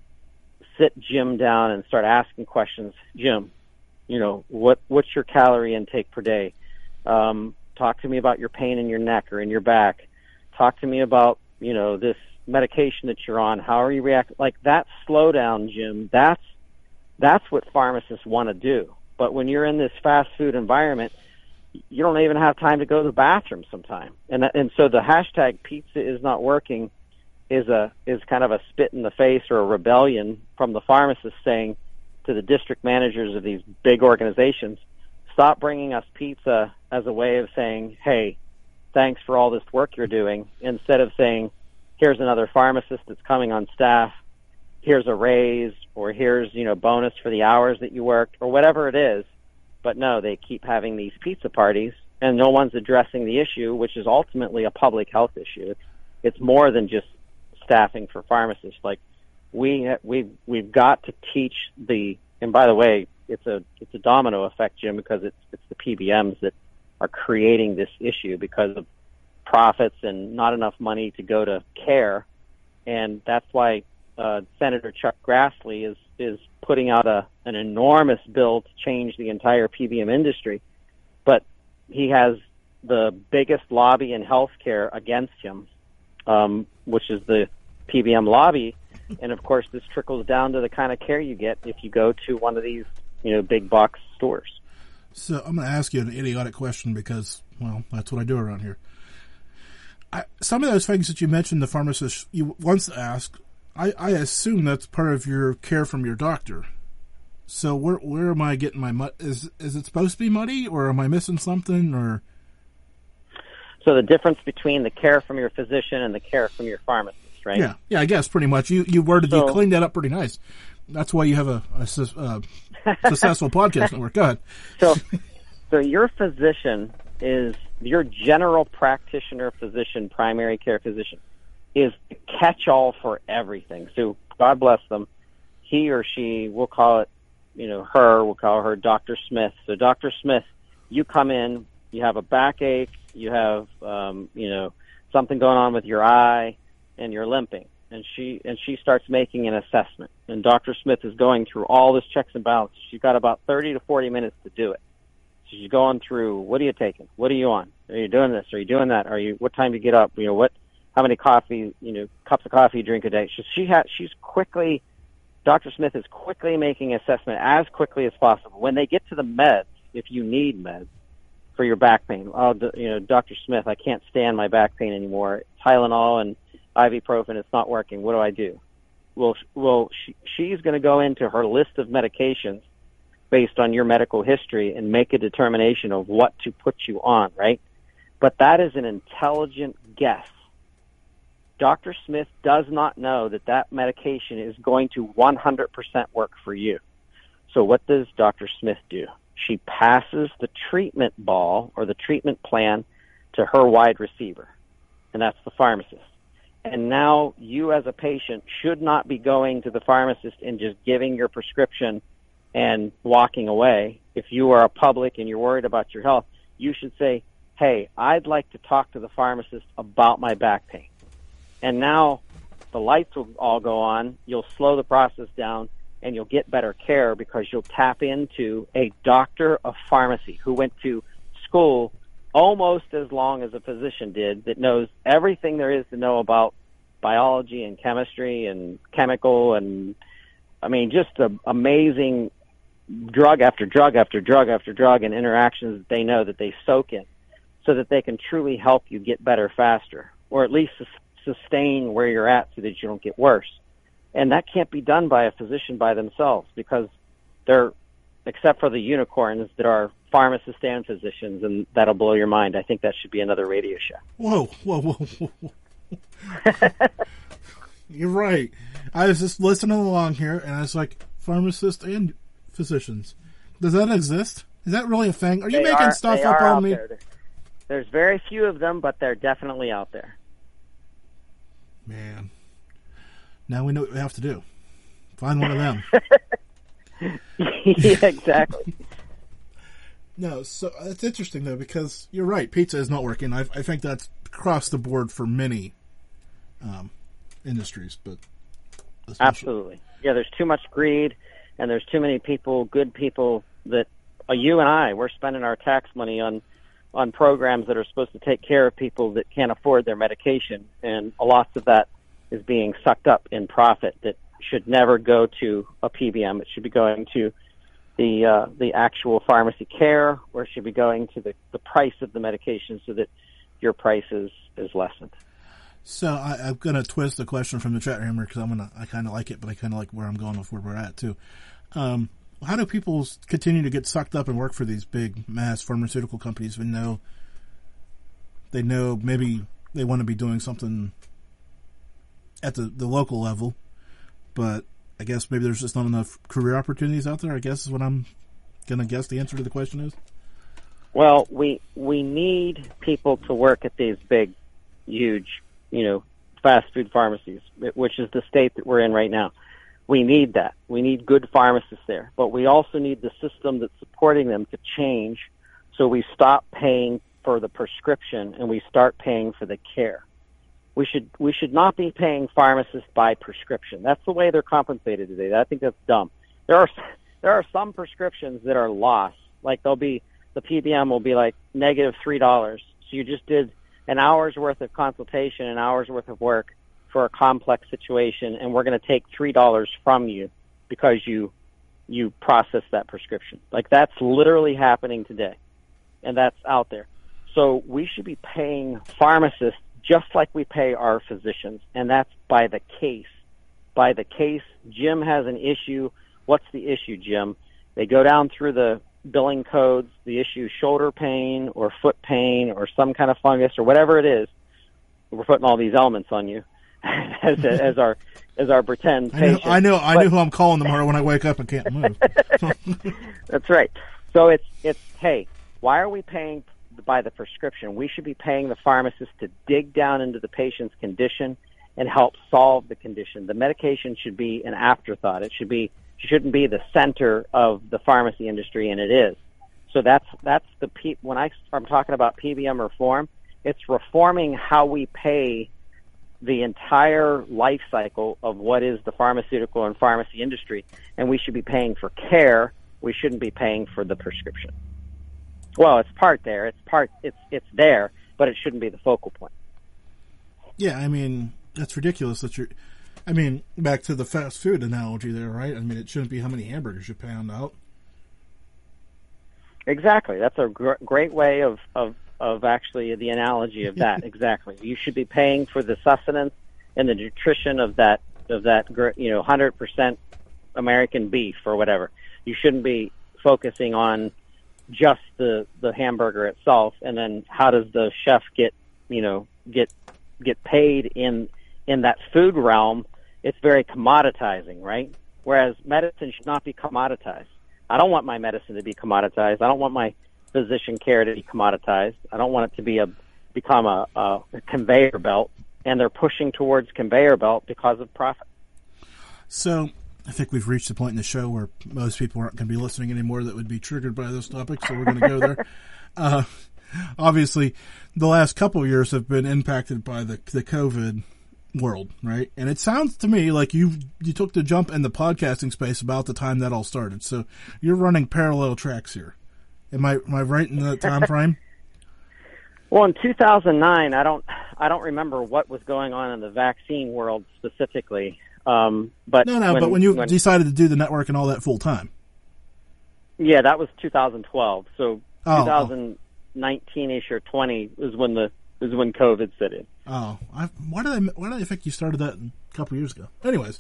sit Jim down and start asking questions. Jim, you know, what what's your calorie intake per day? Um, talk to me about your pain in your neck or in your back. Talk to me about, you know, this medication that you're on. How are you reacting? Like that slowdown, Jim, that's that's what pharmacists want to do. But when you're in this fast food environment, you don't even have time to go to the bathroom sometime. And that, and so the hashtag pizza is not working is a is kind of a spit in the face or a rebellion from the pharmacists saying to the district managers of these big organizations, stop bringing us pizza as a way of saying, hey, thanks for all this work you're doing, instead of saying, here's another pharmacist that's coming on staff, here's a raise, or here's, you know, bonus for the hours that you worked, or whatever it is. But no, they keep having these pizza parties, and no one's addressing the issue, which is ultimately a public health issue. It's, it's more than just staffing for pharmacists. Like, we we've we've got to teach the, and by the way, it's a it's a domino effect, Jim, because it's it's the P B Ms that are creating this issue because of profits and not enough money to go to care, and that's why uh, Senator Chuck Grassley is is putting out a an enormous bill to change the entire P B M industry, but he has the biggest lobby in healthcare against him, um, which is the P B M lobby, and of course this trickles down to the kind of care you get if you go to one of these, you know, big box stores. So I'm going to ask you an idiotic question because, well, that's what I do around here. I, some of those things that you mentioned, the pharmacist you once asked, I, I assume that's part of your care from your doctor. So where where am I getting my mud? Is is it supposed to be muddy, or am I missing something? Or so the difference between the care from your physician and the care from your pharmacist, right? Yeah, yeah, I guess pretty much. You you worded so, you cleaned that up pretty nice. That's why you have a, a, a successful podcast network. Go ahead. So, so your physician is your general practitioner physician, primary care physician, is the catch-all for everything. So God bless them. He or she, we'll call it, you know, her, we'll call her Doctor Smith. So Doctor Smith, you come in, you have a backache, you have, um, you know, something going on with your eye, and you're limping. And she and she starts making an assessment. And Doctor Smith is going through all this checks and balances. She's got about thirty to forty minutes to do it. So she's going through, what are you taking? What are you on? Are you doing this? Are you doing that? Are you? What time do you get up? You know, what? How many coffee? You know, cups of coffee you drink a day? So she ha- she's quickly. Doctor Smith is quickly making assessment as quickly as possible. When they get to the meds, if you need meds for your back pain, oh, you know, Doctor Smith, I can't stand my back pain anymore. It's Tylenol and ibuprofen, it's not working. What do I do? Well, well, she, she's going to go into her list of medications based on your medical history and make a determination of what to put you on, right? But that is an intelligent guess. Doctor Smith does not know that that medication is going to one hundred percent work for you. So what does Doctor Smith do? She passes the treatment ball or the treatment plan to her wide receiver, and that's the pharmacist. And now you as a patient should not be going to the pharmacist and just giving your prescription and walking away. If you are a public and you're worried about your health, you should say, hey, I'd like to talk to the pharmacist about my back pain. And now the lights will all go on. You'll slow the process down, and you'll get better care because you'll tap into a doctor of pharmacy who went to school almost as long as a physician did, that knows everything there is to know about biology and chemistry and chemical and, I mean, just a, amazing drug after drug after drug after drug and interactions that they know that they soak in so that they can truly help you get better faster, or at least sus- sustain where you're at so that you don't get worse. And that can't be done by a physician by themselves because they're, except for the unicorns that are pharmacists and physicians, and that'll blow your mind. I think that should be another radio show. Whoa, whoa, whoa, whoa. You're right. I was just listening along here, and I was like, pharmacists and physicians. Does that exist? Is that really a thing? Are you they making are, stuff they up are on out me? There. There's very few of them, but they're definitely out there. Man. Now we know what we have to do. Find one of them. Yeah, exactly. No, so it's interesting, though, because you're right. Pizza is not working. I, I think that's across the board for many um, industries. But absolutely. Yeah, there's too much greed, and there's too many people, good people, that uh, you and I, we're spending our tax money on on programs that are supposed to take care of people that can't afford their medication, and a lot of that is being sucked up in profit that should never go to a P B M. It should be going to the uh, the actual pharmacy care, or it should be going to the, the price of the medication so that your price is, is lessened. So I, I'm going to twist the question from the chat hammer because I'm gonna I kind of like it, but I kind of like where I'm going with where we're at too. Um, how do people continue to get sucked up and work for these big mass pharmaceutical companies when know they know maybe they want to be doing something at the, the local level, but I guess maybe there's just not enough career opportunities out there, I guess is what I'm going to guess the answer to the question is? Well, we we need people to work at these big, huge, you know, fast food pharmacies, which is the state that we're in right now. We need that. We need good pharmacists there. But we also need the system that's supporting them to change so we stop paying for the prescription and we start paying for the care. We should we should not be paying pharmacists by prescription. That's the way they're compensated today. I think that's dumb. There are there are some prescriptions that are lost. Like they'll be the P B M will be like negative three dollars. So you just did an hour's worth of consultation, an hour's worth of work for a complex situation, and we're going to take three dollars from you because you you processed that prescription. Like that's literally happening today, and that's out there. So we should be paying pharmacists just like we pay our physicians, and that's by the case. By the case, Jim has an issue. What's the issue, Jim? They go down through the billing codes, the issue shoulder pain or foot pain or some kind of fungus or whatever it is. We're putting all these elements on you as, as our as our pretend patient. I know, I know, I but, know who I'm calling tomorrow when I wake up and can't move. That's right. So it's it's hey, why are we paying by the prescription? We should be paying the pharmacist to dig down into the patient's condition and help solve the condition. The medication should be an afterthought. It should be shouldn't be the center of the pharmacy industry, and it is. So that's that's the P, when I, I'm talking about P B M reform, it's reforming how we pay the entire life cycle of what is the pharmaceutical and pharmacy industry, and we should be paying for care. We shouldn't be paying for the prescription. Well, it's part there. It's part. It's it's there, but it shouldn't be the focal point. Yeah, I mean that's ridiculous. That you're. I mean, back to the fast food analogy there, right? I mean, it shouldn't be how many hamburgers you pound out. Exactly. That's a gr- great way of, of, of actually the analogy of that. Exactly. You should be paying for the sustenance and the nutrition of that, of that, you know, one hundred percent American beef or whatever. You shouldn't be focusing on just the, the hamburger itself. And then how does the chef get, you know, get, get paid in, in that food realm? It's very commoditizing, right? Whereas medicine should not be commoditized. I don't want my medicine to be commoditized. I don't want my physician care to be commoditized. I don't want it to be a become a, a conveyor belt, and they're pushing towards conveyor belt because of profit. So I think we've reached the point in the show where most people aren't going to be listening anymore that would be triggered by this topic, so we're going to go there. Uh, obviously, the last couple of years have been impacted by the the COVID world, right? And it sounds to me like you you took the jump in the podcasting space about the time that all started. So you're running parallel tracks here. Am I am I right in the time frame? Well, in two thousand nine, I don't I don't remember what was going on in the vaccine world specifically. Um, but no, no. when, but when you when, decided to do the network and all that full time, yeah, that was two thousand twelve. So oh, twenty nineteen-ish or twenty was when the was when COVID set in. Oh, I, why did I why did I think you started that a couple of years ago? Anyways,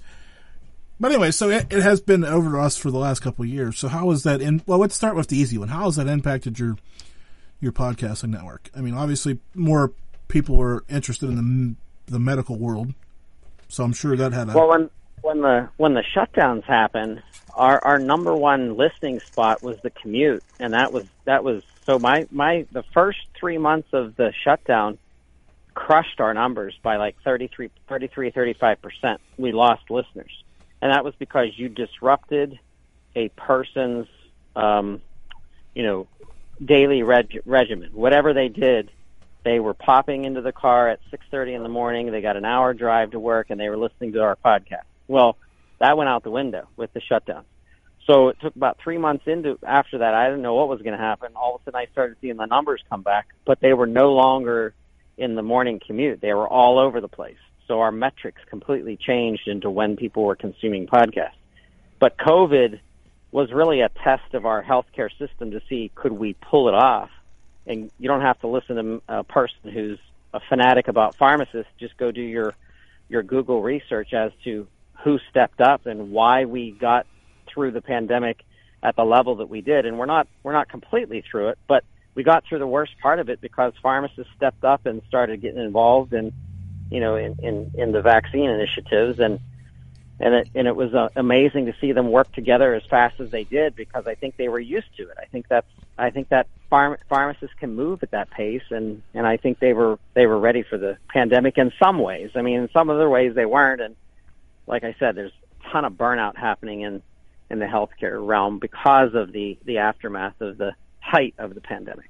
but anyway, so it, it has been over to us for the last couple of years. So how is that in? Well, let's start with the easy one. How has that impacted your your podcasting network? I mean, obviously, more people are interested in the the medical world, so I'm sure that had a well when when the when the shutdowns happened, our our number one listening spot was the commute, and that was that was so my my the first three months of the shutdown crushed our numbers by like thirty-three, thirty-three, thirty-five percent. We lost listeners. And that was because you disrupted a person's, um, you know, daily reg- regimen. Whatever they did, they were popping into the car at six thirty in the morning. They got an hour drive to work, and they were listening to our podcast. Well, that went out the window with the shutdown. So it took about three months into after that. I didn't know what was going to happen. All of a sudden, I started seeing the numbers come back, but they were no longer in the morning commute. They were all over the place. So our metrics completely changed into when people were consuming podcasts. But COVID was really a test of our healthcare system to see, could we pull it off? And you don't have to listen to a person who's a fanatic about pharmacists. Just go do your, your Google research as to who stepped up and why we got through the pandemic at the level that we did. And we're not, we're not completely through it, but we got through the worst part of it because pharmacists stepped up and started getting involved in, you know, in, in, in the vaccine initiatives. And, and it, and it was uh, amazing to see them work together as fast as they did, because I think they were used to it. I think that's, I think that pharm- pharmacists can move at that pace. And, and I think they were, they were ready for the pandemic in some ways. I mean, in some other ways they weren't. And like I said, there's a ton of burnout happening in, in the healthcare realm because of the, the aftermath of the height of the pandemic.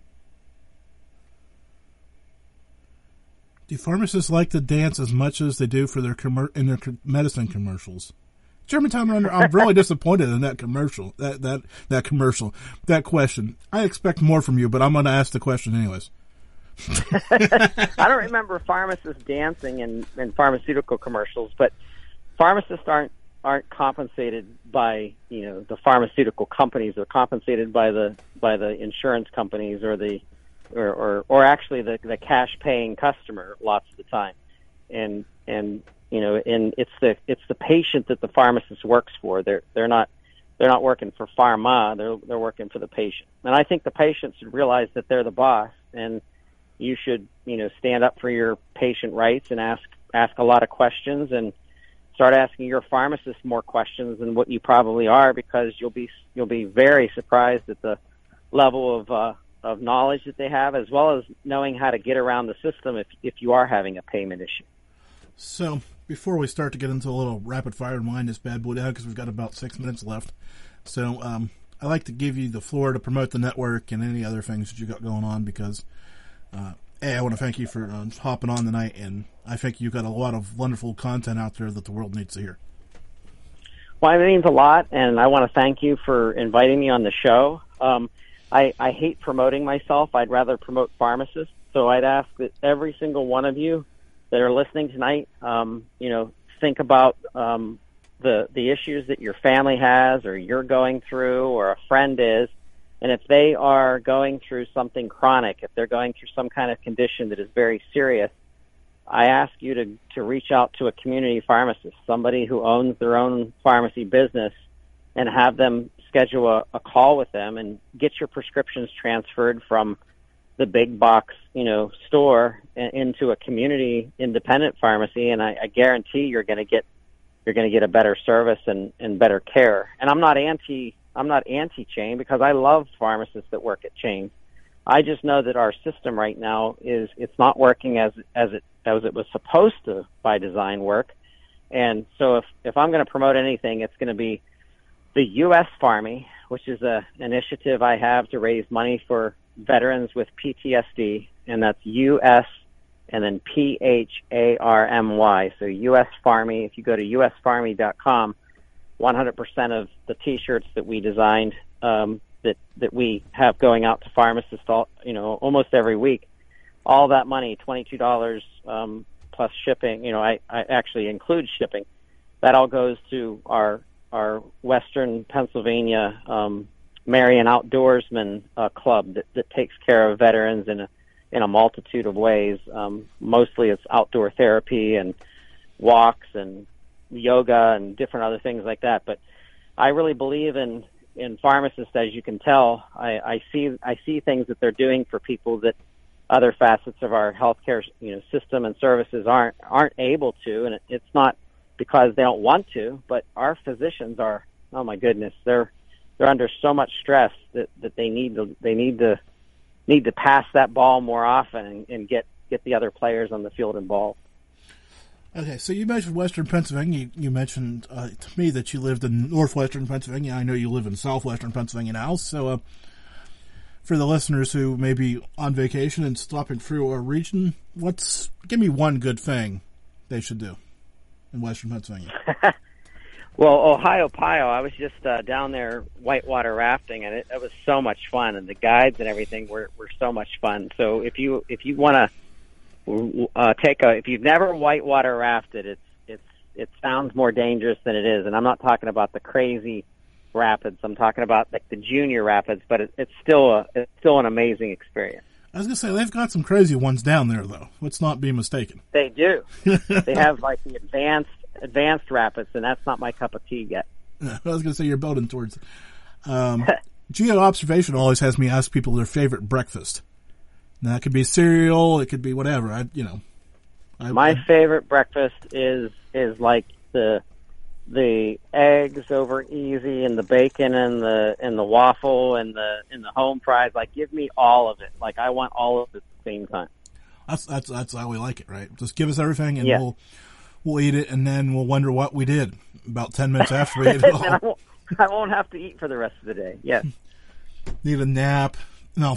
Do pharmacists like to dance as much as they do for their commer- in their co- medicine commercials? Germantown Runner, I'm really disappointed in that commercial. That that that commercial. That question. I expect more from you, but I'm going to ask the question anyways. I don't remember pharmacists dancing in, in pharmaceutical commercials, but pharmacists aren't aren't compensated by, you know, the pharmaceutical companies. They're compensated by the by the insurance companies or the or or, or actually the, the cash paying customer lots of the time. And and you know, and it's the it's the patient that the pharmacist works for. They're they're not they're not working for pharma, they're they're working for the patient. And I think the patient should realize that they're the boss, and you should, you know, stand up for your patient rights and ask ask a lot of questions and start asking your pharmacist more questions than what you probably are, because you'll be you'll be very surprised at the level of uh, of knowledge that they have, as well as knowing how to get around the system if if you are having a payment issue. So before we start to get into a little rapid fire and wind this bad boy down, because we've got about six minutes left, so um, I like to give you the floor to promote the network and any other things that you got going on, because uh, hey, I want to thank you for uh, hopping on tonight, and I think you've got a lot of wonderful content out there that the world needs to hear. Well, it means a lot, and I want to thank you for inviting me on the show. Um, I, I hate promoting myself. I'd rather promote pharmacists. So I'd ask that every single one of you that are listening tonight, um, you know, think about um, the the issues that your family has, or you're going through, or a friend is. And if they are going through something chronic, if they're going through some kind of condition that is very serious, I ask you to, to reach out to a community pharmacist, somebody who owns their own pharmacy business, and have them schedule a, a call with them and get your prescriptions transferred from the big box, you know, store into a community independent pharmacy. And I, I guarantee you're going to get you're going to get a better service and, and better care. And I'm not anti I'm not anti-chain because I love pharmacists that work at chains. I just know that our system right now is it's not working as as it as it was supposed to by design work. And so if if I'm going to promote anything, it's going to be the U S Pharmy, which is a initiative I have to raise money for veterans with P T S D, and that's U S and then P H A R M Y. So U S Pharmy. If you go to U S Pharmy dot com, one hundred percent of the T-shirts that we designed um, that that we have going out to pharmacists, all, you know, almost every week. All that money, twenty-two dollars um, plus shipping. You know, I, I actually include shipping. That all goes to our our Western Pennsylvania um, Marion Outdoorsman uh, Club that, that takes care of veterans in a in a multitude of ways. Um, mostly it's outdoor therapy and walks and yoga and different other things like that. But I really believe in in pharmacists, as you can tell. I, I see I see things that they're doing for people that other facets of our healthcare, you know, system and services aren't aren't able to, and it, it's not because they don't want to, but our physicians are. Oh my goodness, they're they're under so much stress that, that they need to they need to need to pass that ball more often and, and get get the other players on the field involved. Okay, so you mentioned Western Pennsylvania. You, you mentioned uh, to me that you lived in Northwestern Pennsylvania. I know you live in Southwestern Pennsylvania now. So, uh, for the listeners who may be on vacation and stopping through our region, what's give me one good thing they should do in Western Pennsylvania? Well, Ohiopio, I was just uh, down there whitewater rafting, and it, it was so much fun, and the guides and everything were, were so much fun. So if you if you want to Uh, take a. If you've never whitewater rafted, it's it's it sounds more dangerous than it is, and I'm not talking about the crazy rapids. I'm talking about like the junior rapids, but it, it's still a it's still an amazing experience. I was gonna say they've got some crazy ones down there, though. Let's not be mistaken. They do. They have like the advanced advanced rapids, and that's not my cup of tea yet. I was gonna say you're building towards. Um, Geo observation always has me ask people their favorite breakfast. Now, it could be cereal, it could be whatever. I, you know, I, my I, favorite breakfast is is like the the eggs over easy and the bacon and the and the waffle and the and the home fries. Like, give me all of it. Like, I want all of it at the same time. That's that's that's how we like it, right? Just give us everything, and yeah. we'll we'll eat it, and then we'll wonder what we did about ten minutes after we ate it all. I, won't, I won't have to eat for the rest of the day. Yes. Need a nap? No.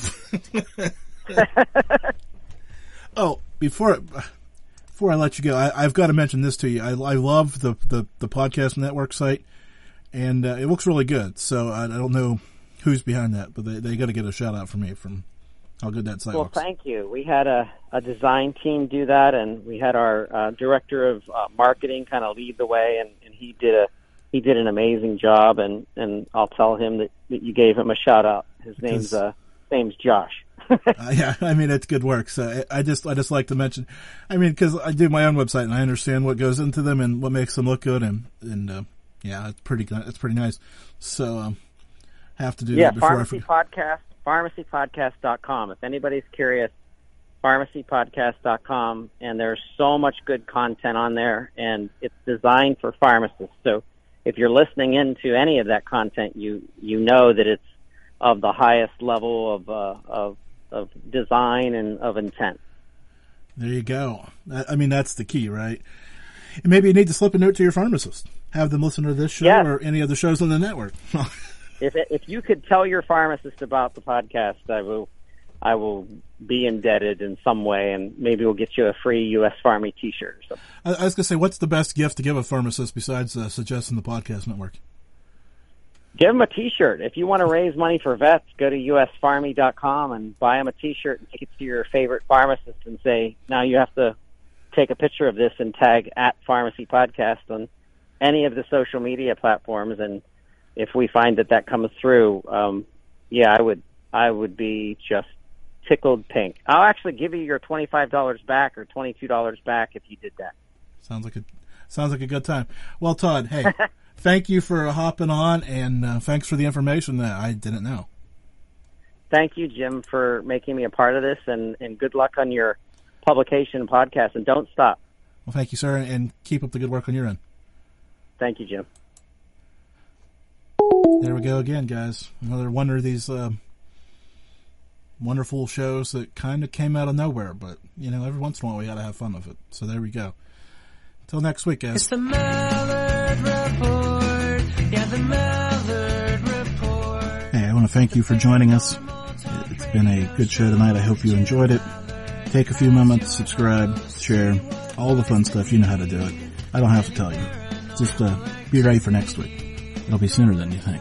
Oh, before before I let you go, I, I've got to mention this to you. I, I love the, the, the podcast network site, and uh, it looks really good. So I, I don't know who's behind that, but they they got to get a shout out from me from how good that site well, looks. Well, thank you. We had a, a design team do that, and we had our uh, director of uh, marketing kind of lead the way, and, and he did a he did an amazing job. And, and I'll tell him that, that you gave him a shout out. His name's uh, name's Josh. uh, yeah, I mean, it's good work. So I, I just, I just like to mention, I mean, cause I do my own website and I understand what goes into them and what makes them look good. And, and, uh, yeah, it's pretty, it's pretty nice. So, um, have to do yeah, that before Pharmacy I forget. Podcast, pharmacy podcast dot com. If anybody's curious, pharmacy podcast dot com. And there's so much good content on there, and it's designed for pharmacists. So if you're listening into any of that content, you, you know that it's of the highest level of, uh, of, of design and of intent. There you go. I mean, that's the key, right? And maybe you need to slip a note to your pharmacist. Have them listen to this show yes. or any other shows on the network. if if you could tell your pharmacist about the podcast, I will I will be indebted in some way, and maybe we'll get you a free U S Pharmy T-shirt or something. I, I was going to say, what's the best gift to give a pharmacist besides uh, suggesting the podcast network? Give them a T-shirt. If you want to raise money for vets, go to U S Pharmy dot com and buy them a T-shirt and take it to your favorite pharmacist and say, now you have to take a picture of this and tag at Pharmacy Podcast on any of the social media platforms. And if we find that that comes through, um, yeah, I would I would be just tickled pink. I'll actually give you your twenty-five dollars back or twenty-two dollars back if you did that. Sounds like a sounds like a good time. Well, Todd, hey. Thank you for hopping on, and uh, thanks for the information that I didn't know. Thank you, Jim, for making me a part of this, and, and good luck on your publication and podcast, and don't stop. Well, thank you, sir, and keep up the good work on your end. Thank you, Jim. There we go again, guys. Another one of these uh, wonderful shows that kind of came out of nowhere, but, you know, every once in a while we got to have fun with it. So there we go. Until next week, guys. It's the Mallard Report. Yeah, the Mallard Report. Hey, I want to thank you for joining us. It's been a good show tonight. I hope you enjoyed it. Take a few moments, subscribe, share, all the fun stuff. You know how to do it. I don't have to tell you. Just uh, be ready for next week. It'll be sooner than you think.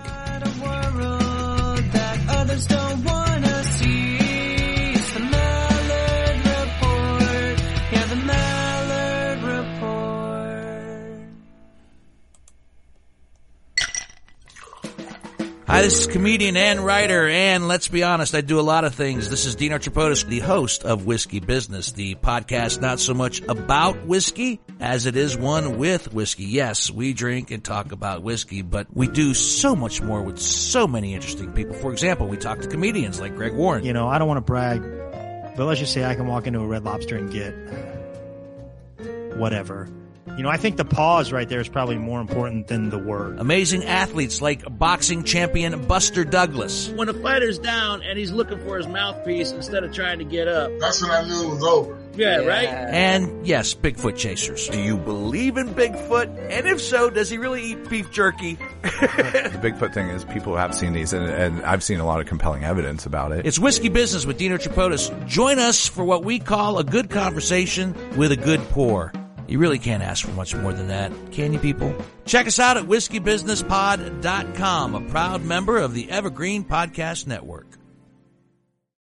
Hi, this is comedian and writer, and let's be honest, I do a lot of things. This is Dino Tripodis, the host of Whiskey Business, the podcast not so much about whiskey as it is one with whiskey. Yes, we drink and talk about whiskey, but we do so much more with so many interesting people. For example, we talk to comedians like Greg Warren. You know, I don't want to brag, but let's just say I can walk into a Red Lobster and get whatever. You know, I think the pause right there is probably more important than the word. Amazing athletes like boxing champion Buster Douglas. When a fighter's down and he's looking for his mouthpiece instead of trying to get up. That's when I knew it was over. Yeah, yeah, right? And yes, Bigfoot chasers. Do you believe in Bigfoot? And if so, does he really eat beef jerky? The Bigfoot thing is people have seen these, and, and I've seen a lot of compelling evidence about it. It's Whiskey Business with Dino Tripodis. Join us for what we call a good conversation with a good pour. You really can't ask for much more than that, can you, people? Check us out at whiskey business pod dot com, a proud member of the Evergreen Podcast Network.